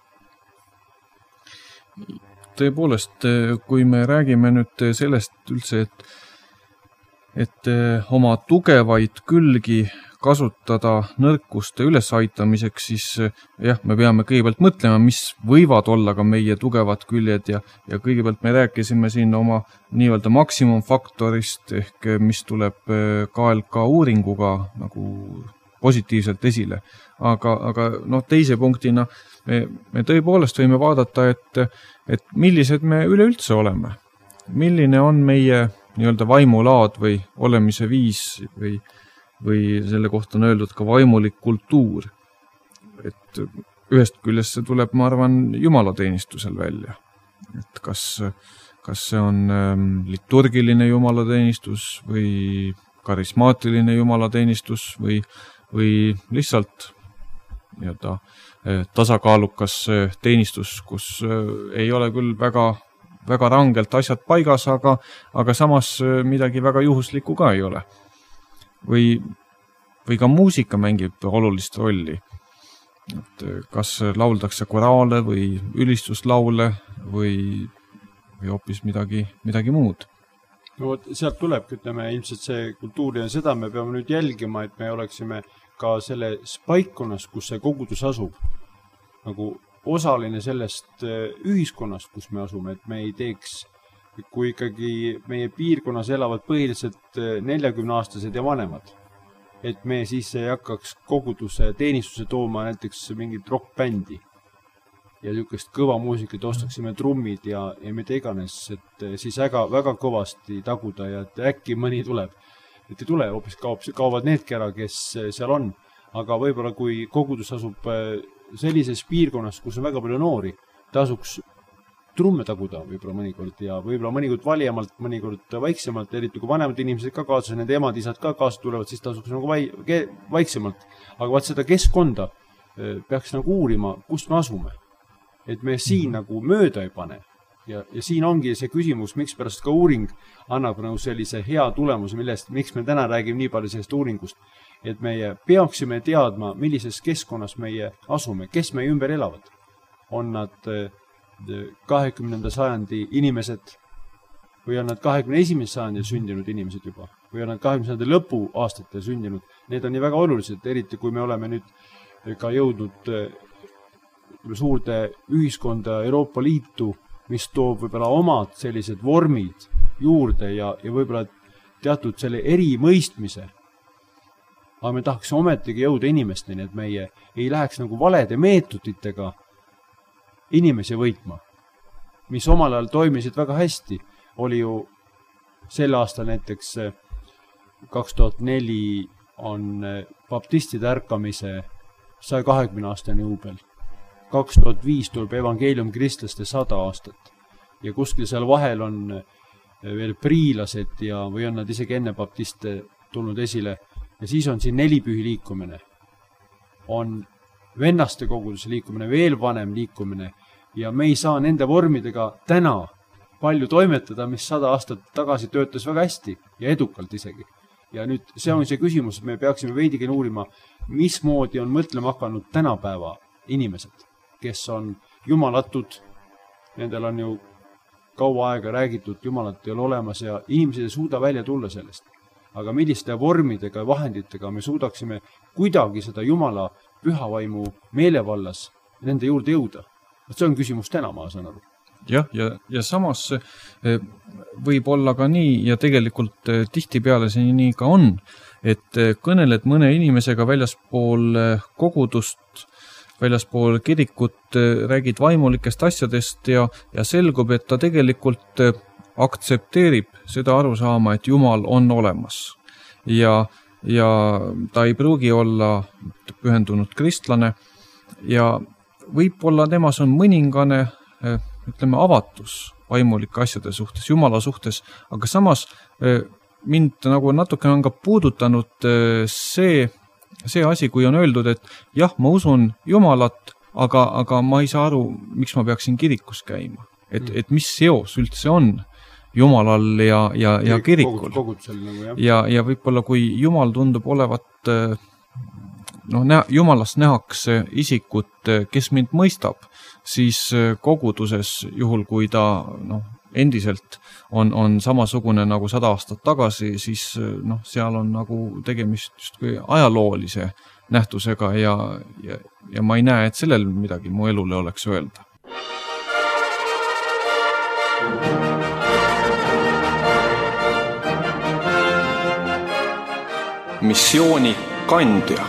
Tõepoolest, kui me räägime nüüd sellest üldse, et oma tugevaid külgi kasutada nõrkuste ülesaitamiseks, siis me peame kõigepealt mõtlema, mis võivad olla ka meie tugevad küljed ja kõigepealt me rääkisime siin oma nii-öelda maksimumfaktorist ehk mis tuleb KLK uuringuga nagu positiivselt esile. Aga teise punktina me tõepoolest võime vaadata, et millised me üleüldse oleme. Milline on meie nii-öelda vaimulaad või olemise viis või selle kohta on öeldud ka vaimulik kultuur. Et ühest küljest see tuleb, ma arvan, jumalateenistusel välja. Et kas see on liturgiline jumalateenistus või karismaatiline jumalateenistus või lihtsalt nii-öelda tasakaalukas teenistus, kus ei ole küll väga rangelt asjad paigas, aga samas midagi väga juhuslikku ka ei ole. Või ka muusika mängib olulist rolli. Et kas lauldakse koraale või ülistuslaule või hoopis midagi muud. No sealt tulebki, ütleme, ilmselt see kultuur ja seda me peame nüüd jälgima, et me oleksime ka selles paikkonnas, kus see kogudus asub. Nagu osaline sellest ühiskonnast, kus me asume, et me ei teeks, kui ikkagi meie piirkonnas elavad põhiliselt 40-aastased ja vanemad, et me siis ei hakkaks koguduse teenistuse tooma näiteks mingit rock-bändi ja niisugust kõva muusikat ostaksime trummid ja mida iganes, et siis väga kõvasti taguda ja et äkki mõni tuleb. Et ei tule, hoopis kaovad needki ära, kes seal on. Aga võib-olla kui kogudus asub sellises piirkonnas, kus on väga palju noori, tasuks trumme taguda võib-olla mõnikord ja võib-olla mõnikord valijamalt, mõnikord vaiksemalt, eriti kui vanemad inimesed ka kaasa, nende emad, isad ka kaasa tulevad, siis tasuks nagu vaiksemalt. Aga vaat seda keskkonda peaks nagu uurima, kust me asume. et me siin nagu mööda ei pane. Ja siin ongi see küsimus, miks pärast ka uuring annab nagu sellise hea tulemuse, miks me täna räägime nii palju sellest uuringust, et meie peaksime teadma, millises keskkonnas meie asume, kes meie ümber elavad. On nad 20. sajandi inimesed või on nad 21. sajandil sündinud inimesed juba või on nad 20. sajandi lõpu aastatel sündinud. Need on nii väga olulised, eriti kui me oleme nüüd ka jõudnud suurde ühiskonda Euroopa Liitu, mis toob võib-olla omad sellised vormid juurde ja võib-olla teatud selle erimõistmise. Aga me tahaks ometigi jõuda inimesteni, et meie ei läheks nagu valede meetoditega inimesi võitma, mis omal ajal toimisid väga hästi. Oli ju sel aastal näiteks 2004 on baptistide ärkamise 120 aastane juubel. 2005 tuleb evangeelium kristlaste 100 aastat ja kuskil seal vahel on veel priilased ja või on nad isegi enne baptiste tulnud esile ja siis on siin nelipühi liikumine. On vennaste koguduse liikumine, veel vanem liikumine ja me ei saa nende vormidega täna palju toimetada, mis 100 aastat tagasi töötas väga hästi ja edukalt isegi. Ja nüüd see on see küsimus, et me peaksime veidigeni uurima, mismoodi on mõtlema hakanud tänapäeva inimesed, kes on jumalatud, nendel on ju kaua aega räägitud, jumalat ei ole olemas ja inimesed ei suuda välja tulla sellest. Aga milliste vormidega ja vahenditega me suudaksime kuidagi seda jumala pühavaimu meelevallas nende juurde jõuda? See on küsimus täna, ma saan aru. Jah, ja samas võib olla ka nii ja tegelikult tihtipeale see nii ka on, et kõneled mõne inimesega väljaspool kogudust, väljaspool kirikut, räägid vaimulikest asjadest ja selgub, et ta tegelikult aktsepteerib seda arusaama, et Jumal on olemas. Ja ta ei pruugi olla pühendunud kristlane ja võib-olla temas on mõningane ütleme, avatus vaimulike asjade suhtes, Jumala suhtes, aga samas mind nagu natuke on ka puudutanud see asi, kui on öeldud, et jah, ma usun Jumalat, aga ma ei saa aru, miks ma peaksin kirikus käima. Et mis seos üldse on Jumalal ja kirikul. Nagu, ja võib-olla kui Jumal tundub olevat, Jumalast nähakse isikut, kes mind mõistab, siis koguduses, juhul kui ta endiselt on samasugune nagu 100 aastat tagasi, siis seal on nagu tegemist justkui ajaloolise nähtusega ja ma ei näe, et sellel midagi mu elule oleks öelda. Missiooni kandja.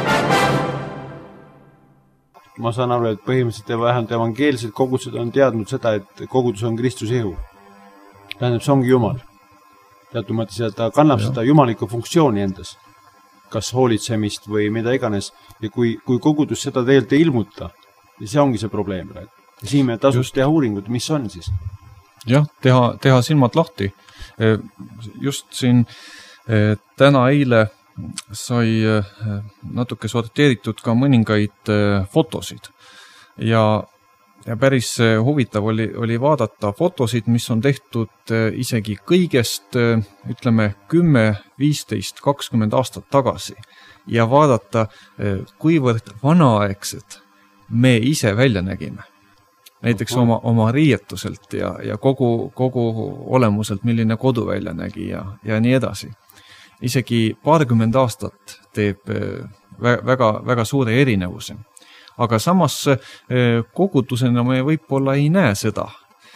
Ma saan aru, et põhimõtteliselt vähemalt evangeelsed kogudused on teadnud seda, et kogudus on Kristuse ihu. Tähendab, see ongi Jumal. Teatud mõttes, et ta kannab seda jumalikku funktsiooni endas. Kas hoolitsemist või mida iganes. Ja kui kogudus seda tegelikult ei ilmuta, see ongi see probleem. Ja siin me tasus teha uuringut, mis on siis? Jah, teha silmad lahti. Just siin täna eile sai natuke sorteeritud ka mõningaid fotosid ja päris huvitav oli vaadata fotosid, mis on tehtud isegi kõigest, ütleme, 10, 15, 20 aastat tagasi ja vaadata, kuivõrd vanaaegsed me ise välja nägime. Näiteks oma riietuselt ja kogu olemuselt, milline kodu välja nägi ja nii edasi. Isegi paarkümmend aastat teeb väga suure erinevuse. Aga samas kogudusena me võib-olla ei näe seda,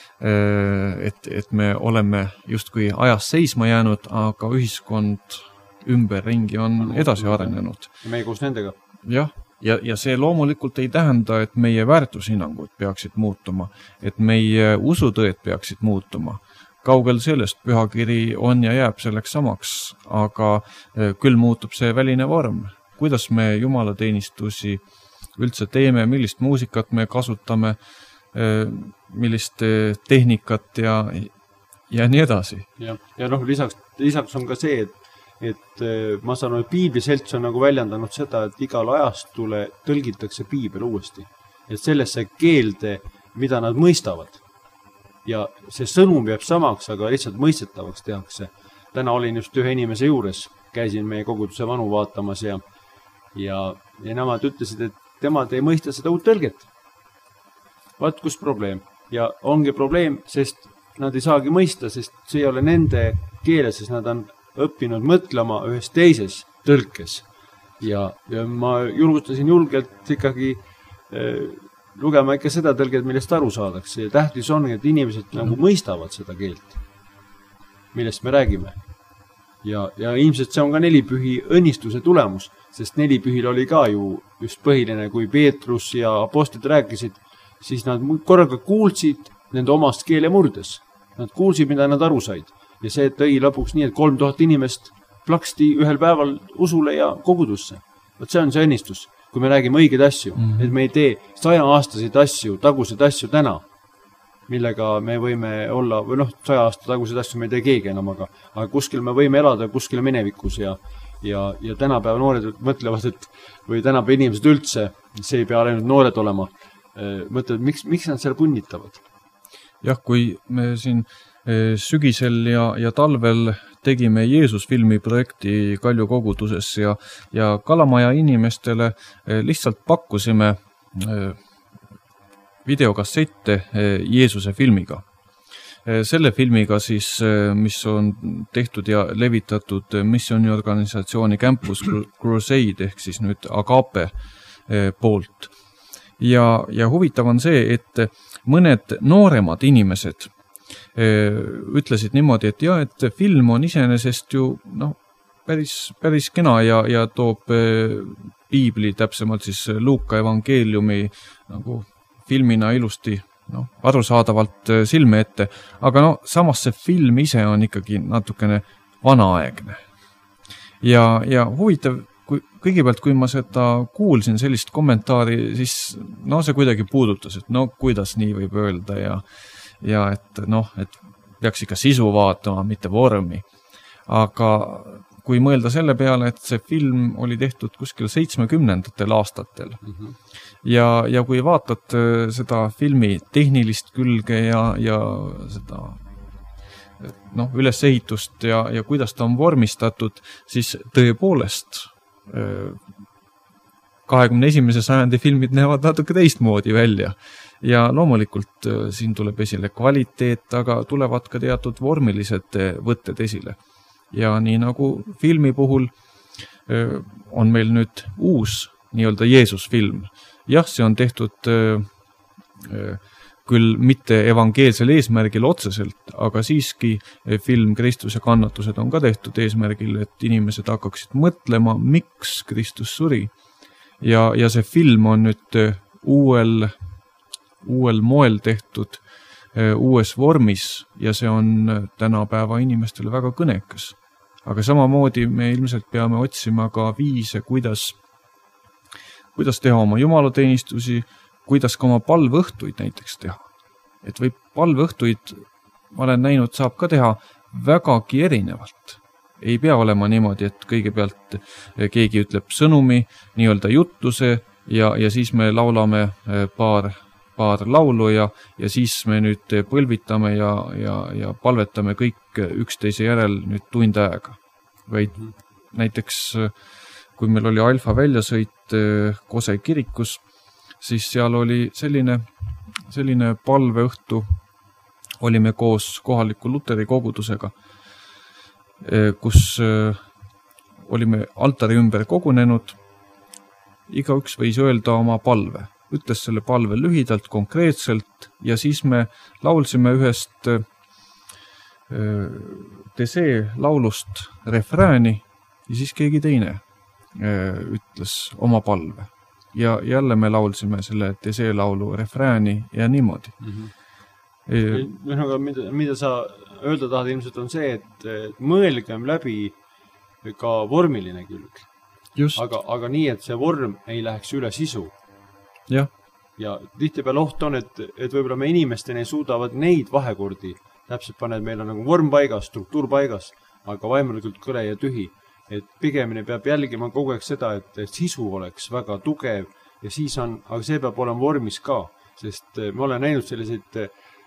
et me oleme justkui ajas seisma jäänud, aga ühiskond ümberringi on edasi arenenud. Me koos nendega. Jah, ja see loomulikult ei tähenda, et meie väärtushinnangud peaksid muutuma, et meie usutõed peaksid muutuma. Kaugel sellest pühakiri on ja jääb selleks samaks, aga küll muutub see väline vorm. Kuidas me jumalateenistusi üldse teeme, millist muusikat me kasutame, millist tehnikat ja nii edasi. Ja lisaks on ka see, et ma saan aru, et piibliselts on nagu väljendanud seda, et igal ajastule tõlgitakse piibel uuesti. Et sellesse keelde mida nad mõistavad. Ja see sõnum jääb samaks, aga lihtsalt mõistetavaks tehakse. Täna olin just ühe inimese juures, käisin meie koguduse vanu vaatamas ja nemad ütlesid, et temad ei mõista seda uut tõlget. Vaat kus probleem. Ja ongi probleem, sest nad ei saagi mõista, sest see ei ole nende keeles, sest nad on õppinud mõtlema ühes teises tõlkes. Ja ma julgustasin julgelt ikkagi lugema ikka seda tõlget, millest aru saadakse. Ja tähtis on, et inimesed nagu mõistavad seda keelt, millest me räägime. Ja ilmselt see on ka nelipühi õnnistuse tulemus, sest nelipühil oli ka ju just põhiline, kui Peetrus ja apostlid rääkisid, siis nad korraga kuulsid nende omast keele murdes. Nad kuulsid, mida nad aru said. Ja see tõi lõpuks nii, et 3000 inimest plaksti ühel päeval usule ja kogudusse. Vot see on see õnnistus, kui me räägime õigeid asju, et me ei tee 100-aastaseid asju, taguseid asju täna, millega me võime olla, või 100 aasta taguseid asju me ei tee keegi enam, aga kuskil me võime elada kuskil minevikus ja tänapäeva noored mõtlevad, et või tänapäeva inimesed üldse, see ei pea ainult noored olema, mõtlevad, miks nad seal punnitavad? Jah, kui me siin sügisel ja talvel tegime Jeesus-filmi projekti Kalju koguduses ja Kalamaja inimestele lihtsalt pakkusime videokassette Jeesuse filmiga. Selle filmiga siis, mis on tehtud ja levitatud missiooniorganisatsiooni Campus Crusade ehk siis nüüd Agape poolt. Ja huvitav on see, et mõned nooremad inimesed ütlesid niimoodi, et film on iseenesest ju päris kena ja toob piibli, täpsemalt siis Luuka evangeeliumi nagu filmina ilusti arusaadavalt silme ette, aga samas see film ise on ikkagi natukene vanaaegne. Ja huvitav, kõigepealt, kui ma seda kuulsin sellist kommentaari, siis see kuidagi puudutas, et kuidas nii võib öelda ja et peaks ikka sisu vaatama, mitte vormi. Aga kui mõelda selle peale, et see film oli tehtud kuskil 70. aastatel ja kui vaatad seda filmi tehnilist külge ja seda ülesehitust ja kuidas ta on vormistatud, siis tõepoolest 21. sajandi filmid näevad natuke teistmoodi välja. Ja loomulikult siin tuleb esile kvaliteet, aga tulevad ka teatud vormilised võtted esile. Ja nii nagu filmi puhul on meil nüüd uus nii-öelda Jeesus-film. Jah, see on tehtud küll mitte evangeelsel eesmärgil otseselt, aga siiski film Kristuse kannatused on ka tehtud eesmärgil, et inimesed hakkaksid mõtlema, miks Kristus suri. Ja see film on nüüd uuel moel tehtud, uues vormis ja see on tänapäeva inimestele väga kõnekas. Aga samamoodi me ilmselt peame otsima ka viise, kuidas teha oma jumalateenistusi, kuidas ka oma palveõhtuid näiteks teha. Et või palveõhtuid, ma olen näinud, saab ka teha vägagi erinevalt. Ei pea olema niimoodi, et kõigepealt keegi ütleb sõnumi, nii-öelda juttuse ja siis me laulame paar laulu ja siis me nüüd põlvitame ja palvetame kõik üksteise järel nüüd tund aega. Vaid näiteks, kui meil oli Alfa väljasõit Kose kirikus, siis seal oli selline palveõhtu, olime koos kohaliku Luteri kogudusega, kus olime altari ümber kogunenud, igaüks võis öelda oma palve. Ütles selle palve lühidalt, konkreetselt ja siis me laulsime ühest Desee laulust refrääni ja siis keegi teine ütles oma palve. Ja jälle me laulsime selle Desee laulu refrääni ja niimoodi. Aga mida sa öelda tahad ilmselt on see, et mõelgem läbi ka vormiline külg. Aga nii, et see vorm ei läheks üle sisu. Ja tihtipeale oht on, et võib-olla me inimesteni suudavad neid vahekordi täpselt paned, meil on nagu vorm paigas, struktuur paigas, aga vaimulikult kõle ja tühi. Et pigemini peab jälgima kogu aeg seda, et sisu oleks väga tugev ja siis aga see peab olema vormis ka. sest ma olen näinud selliseid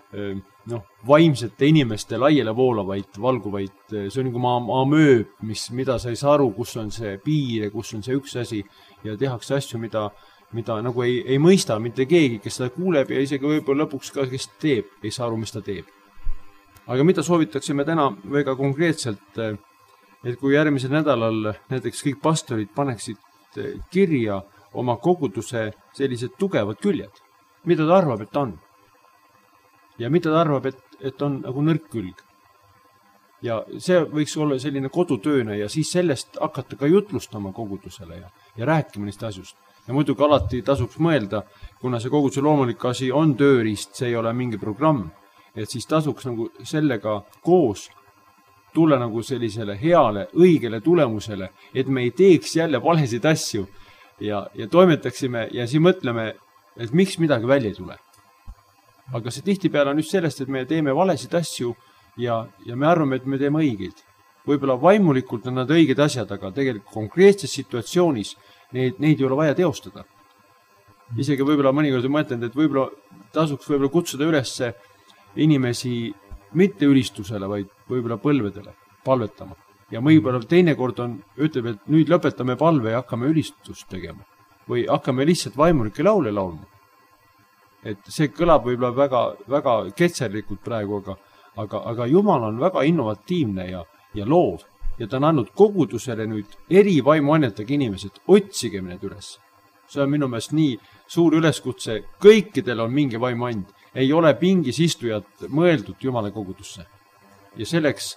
vaimsete inimeste laiele voolavaid, valguvaid, see on nagu amööb, mida sa ei saa aru, kus on see piir ja kus on see üks asi ja tehakse asju, mida nagu ei mõista mitte keegi, kes seda kuuleb ja isegi võib-olla lõpuks ka, kes teeb, ei saa aru, mis ta teeb. Aga mida soovitaksime täna väga konkreetselt, et kui järgmisel nädalal näiteks kõik pastorid paneksid kirja oma koguduse sellised tugevad küljed, mida ta arvab, et ta on. Ja mida ta arvab, et on nagu nõrk külg. Ja see võiks olla selline kodutööne ja siis sellest hakata ka jutlustama kogudusele ja rääkima neist asjust. Ja muidugi alati tasuks mõelda, kuna see koguduse loomulik asi on tööriist, see ei ole mingi programm, et siis tasuks nagu sellega koos tulla nagu sellisele heale, õigele tulemusele, et me ei teeks jälle valesid asju ja toimetaksime ja siis mõtleme, et miks midagi välja ei tule. Aga see tihtipeale on just sellest, et me teeme valesid asju ja me arvame, et me teeme õigeid. Võib-olla vaimulikult on nad õiged asjad, aga tegelikult konkreetses situatsioonis neid ei ole vaja teostada. Isegi võib-olla mõnikord mõtlen, et võib-olla tasuks kutsuda üles inimesi mitte ülistusele, vaid võib-olla põlvedele palvetama. Ja võib-olla teinekord ütleb, et nüüd lõpetame palve ja hakkame ülistust tegema. Või hakkame lihtsalt vaimulikke laule laulma. Et see kõlab võib-olla väga, väga ketserlikult praegu, aga Jumal on väga innovatiivne ja loov. Ja ta on andnud kogudusele nüüd eri vaimuannetega inimesed, otsigem need üles. See on minu meelest nii suur üleskutse, kõikidel on mingi vaimuand. Ei ole pingis istujad mõeldud Jumala kogudusse. Ja selleks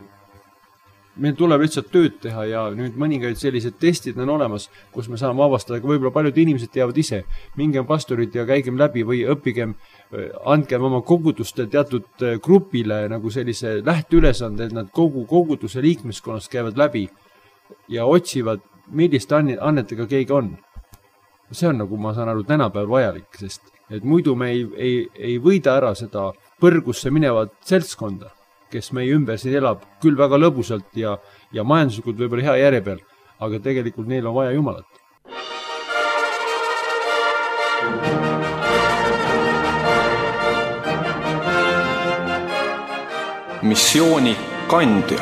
meil tuleb lihtsalt tööd teha ja nüüd mõningaid sellised testid on olemas, kus me saame avastada, aga võib-olla paljud inimesed teavad ise. Mingem pastorid ja käigem läbi või õppigem, andkem oma koguduste teatud grupile nagu sellise lähteülesande, et nad kogu koguduse liikmeskonnast käivad läbi ja otsivad, milliste annetega keegi on. See on nagu, ma saan aru, tänapäeval vajalik, sest et muidu me ei võida ära seda põrgusse minevat seltskonda, kes meie ümber siin elab küll väga lõbusalt ja majanduslikult võib-olla hea järje peal, aga tegelikult neil on vaja Jumalat. Missiooni kandja.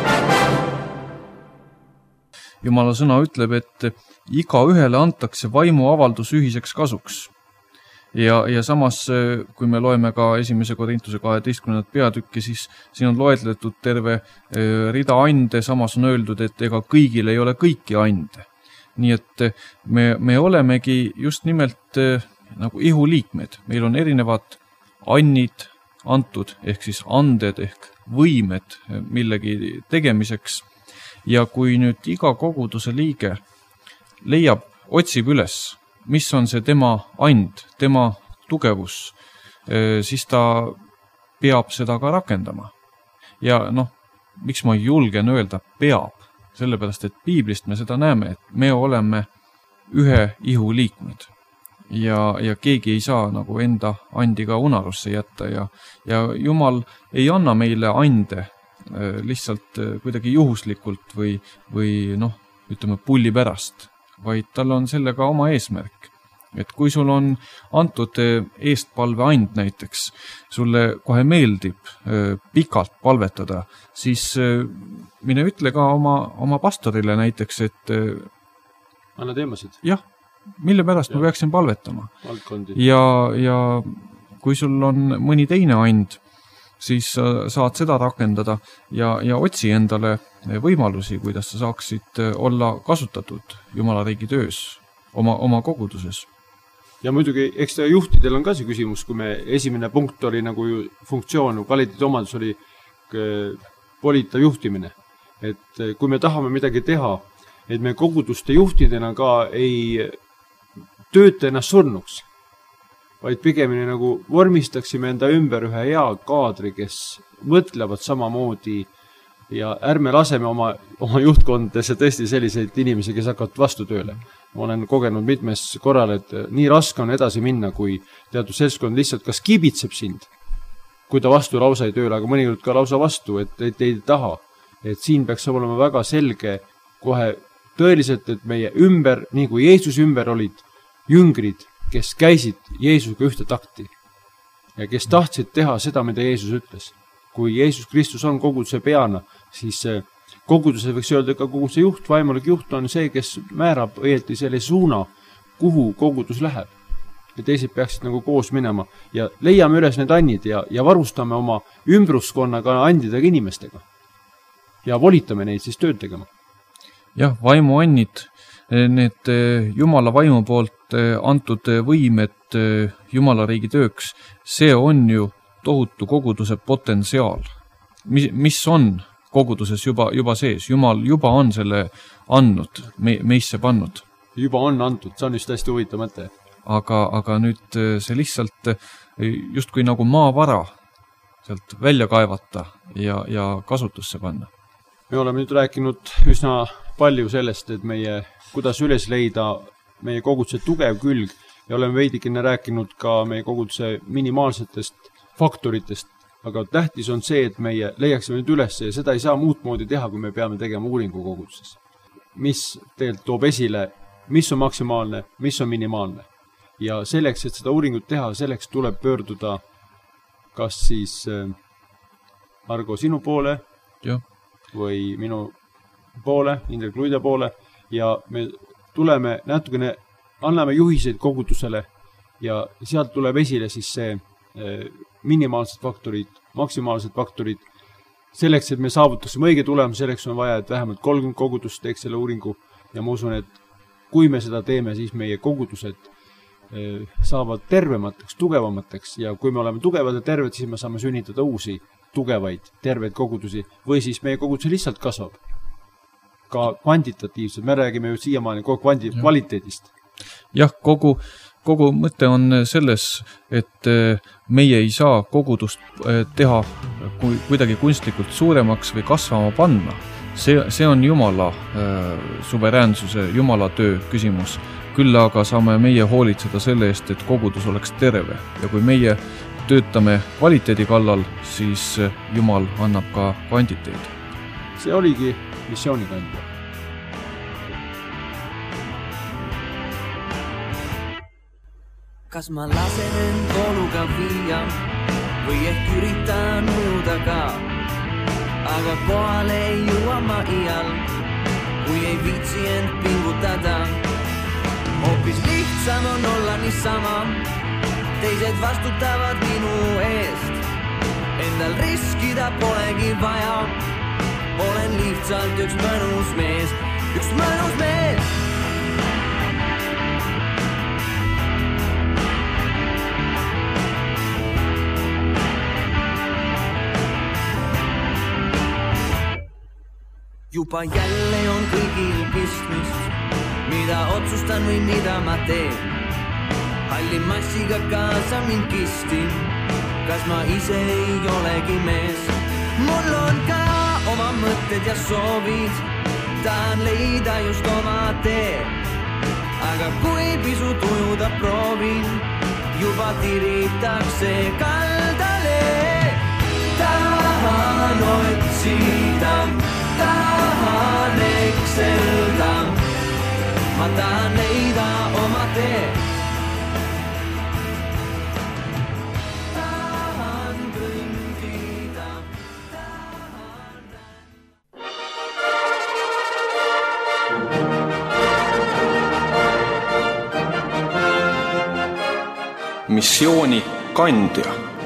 Jumala sõna ütleb, et iga ühele antakse vaimuavaldus ühiseks kasuks. Ja samas, kui me loeme ka 1. Korintuse 12. peatükki, siis siin on loetletud terve rida ande, samas on öeldud, et ega kõigil ei ole kõiki ande. Nii et me olemegi just nimelt nagu ihuliikmed. Meil on erinevad annid antud, ehk siis anded ehk võimed millegi tegemiseks. Ja kui nüüd iga koguduse liige otsib üles, mis on see tema and, tema tugevus, siis ta peab seda ka rakendama. Ja miks ma julgen öelda peab? Sellepärast, et piiblist me seda näeme, et me oleme ühe ihu liikmed. Ja keegi ei saa nagu enda andiga unarusse jätta ja Jumal ei anna meile ande lihtsalt kuidagi juhuslikult või ütleme pulli pärast, vaid tal on sellega oma eesmärk. Et kui sul on antud eestpalve and näiteks, sulle kohe meeldib pikalt palvetada, siis mine ütle ka oma pastorile näiteks, et anna teemasid. Jah, mille pärast ma peaksin palvetama. Ja kui sul on mõni teine and, siis saad seda rakendada ja otsi endale võimalusi, kuidas sa saaksid olla kasutatud Jumala riigi töös oma koguduses. Ja muidugi, eks ta juhtidel on ka see küsimus, kui me esimene punkt oli nagu funktsioon, kvaliteetomadus oli volitav juhtimine. Et kui me tahame midagi teha, et me koguduste juhtidena ka ei tööta ennast surnuks, vaid pigemini nagu vormistaksime enda ümber ühe hea kaadri, kes mõtlevad samamoodi ja ärme laseme oma juhtkondadesse tõesti selliseid inimesi, kes hakkavad vastu tööle. Ma olen kogenud mitmes korral, et nii raske on edasi minna, kui teatud seltskond lihtsalt kas kibitseb sind, kui ta vastu lausa ei tööle, aga mõnikord ka lausa vastu, et ei taha. Et siin peaks olema väga selge kohe tõeliselt, et meie ümber, nii kui Jeesus ümber olid jüngrid, kes käisid Jeesusega ühte takti ja kes tahtsid teha seda, mida Jeesus ütles. Kui Jeesus Kristus on koguduse peana, siis koguduse võiks öelda ka koguduse juht, vaimulik juht on see, kes määrab õieti selle suuna, kuhu kogudus läheb. Ja teised peaksid nagu koos minema ja leiame üles need andid ja varustame oma ümbruskonnaga andidega inimestega. Ja volitame neid siis tööd tegema. Jah, vaimuannid, need Jumala vaimu poolt antud võimed Jumala riigi tööks, see on ju tohutu koguduse potentsiaal. Mis on koguduses juba sees? Jumal juba on selle andnud, meisse pannud. Juba on antud, see on just hästi huvitav mõte. Aga nüüd see lihtsalt justkui nagu maavara sealt välja kaevata ja kasutusse panna. Me oleme nüüd rääkinud üsna palju sellest, et kuidas üles leida meie koguduse tugev külg ja oleme veidikene rääkinud ka meie koguduse minimaalsetest faktoritest, aga tähtis on see, et meie leiaksime nüüd üles ja seda ei saa muud moodi teha, kui me peame tegema uuringu koguduses. Mis tegelikult toob esile, mis on maksimaalne, mis on minimaalne. Ja selleks, et seda uuringut teha, selleks tuleb pöörduda kas siis Argo sinu poole ja. Või minu poole, Indrek Luida poole ja me tuleme natukene, anname juhiseid kogudusele ja sealt tuleb esile siis see minimaalsed faktorid, maksimaalsed faktorid. Selleks, et me saavutaksime õige tulema, selleks on vaja, et vähemalt 30 kogudust teeks selle uuringu ja ma usun, et kui me seda teeme, siis meie kogudused saavad tervemateks, tugevamateks ja kui me oleme tugevad ja terved, siis me saame sünnitada uusi tugevaid, terveid kogudusi või siis meie koguduse lihtsalt kasvab. Ka kvantitatiivselt, me räägime ju siiamaani kvaliteedist. Jah, kogu mõte on selles, et meie ei saa kogudust teha kuidagi kunstlikult suuremaks või kasvama panna. See on Jumala suveräänsuse, Jumala töö küsimus. Küll aga saame meie hoolitseda selle eest, et kogudus oleks terve. Ja kui meie töötame kvaliteedi kallal, siis Jumal annab ka kvantiteedi. See oligi missioonikandja. Kas ma lasen end vooluga viia või ehk üritan ujuda ka, aga kohale ei jõua ma ial, kui ei viitsi end pingutada. Hoopis lihtsam on olla niisama, teised vastutavad minu eest. Endal riskida polegi vaja, olen lihtsalt üks mõnus mees, üks mõnus mees. Juba jälle on kõigil pistmist, mida otsustan või mida ma teen. Halli massiga kaasa mind kistin, kas ma ise ei olegi mees. Mul on ka oma mõtted ja soovid, tahan leida just oma tee. Aga kui pisut ujuda proovin, juba tiritakse kaldale. Tahan otsida, tahan ekselda, ma tahan leida oma tee. Tahan kõndida, Missioonikandja.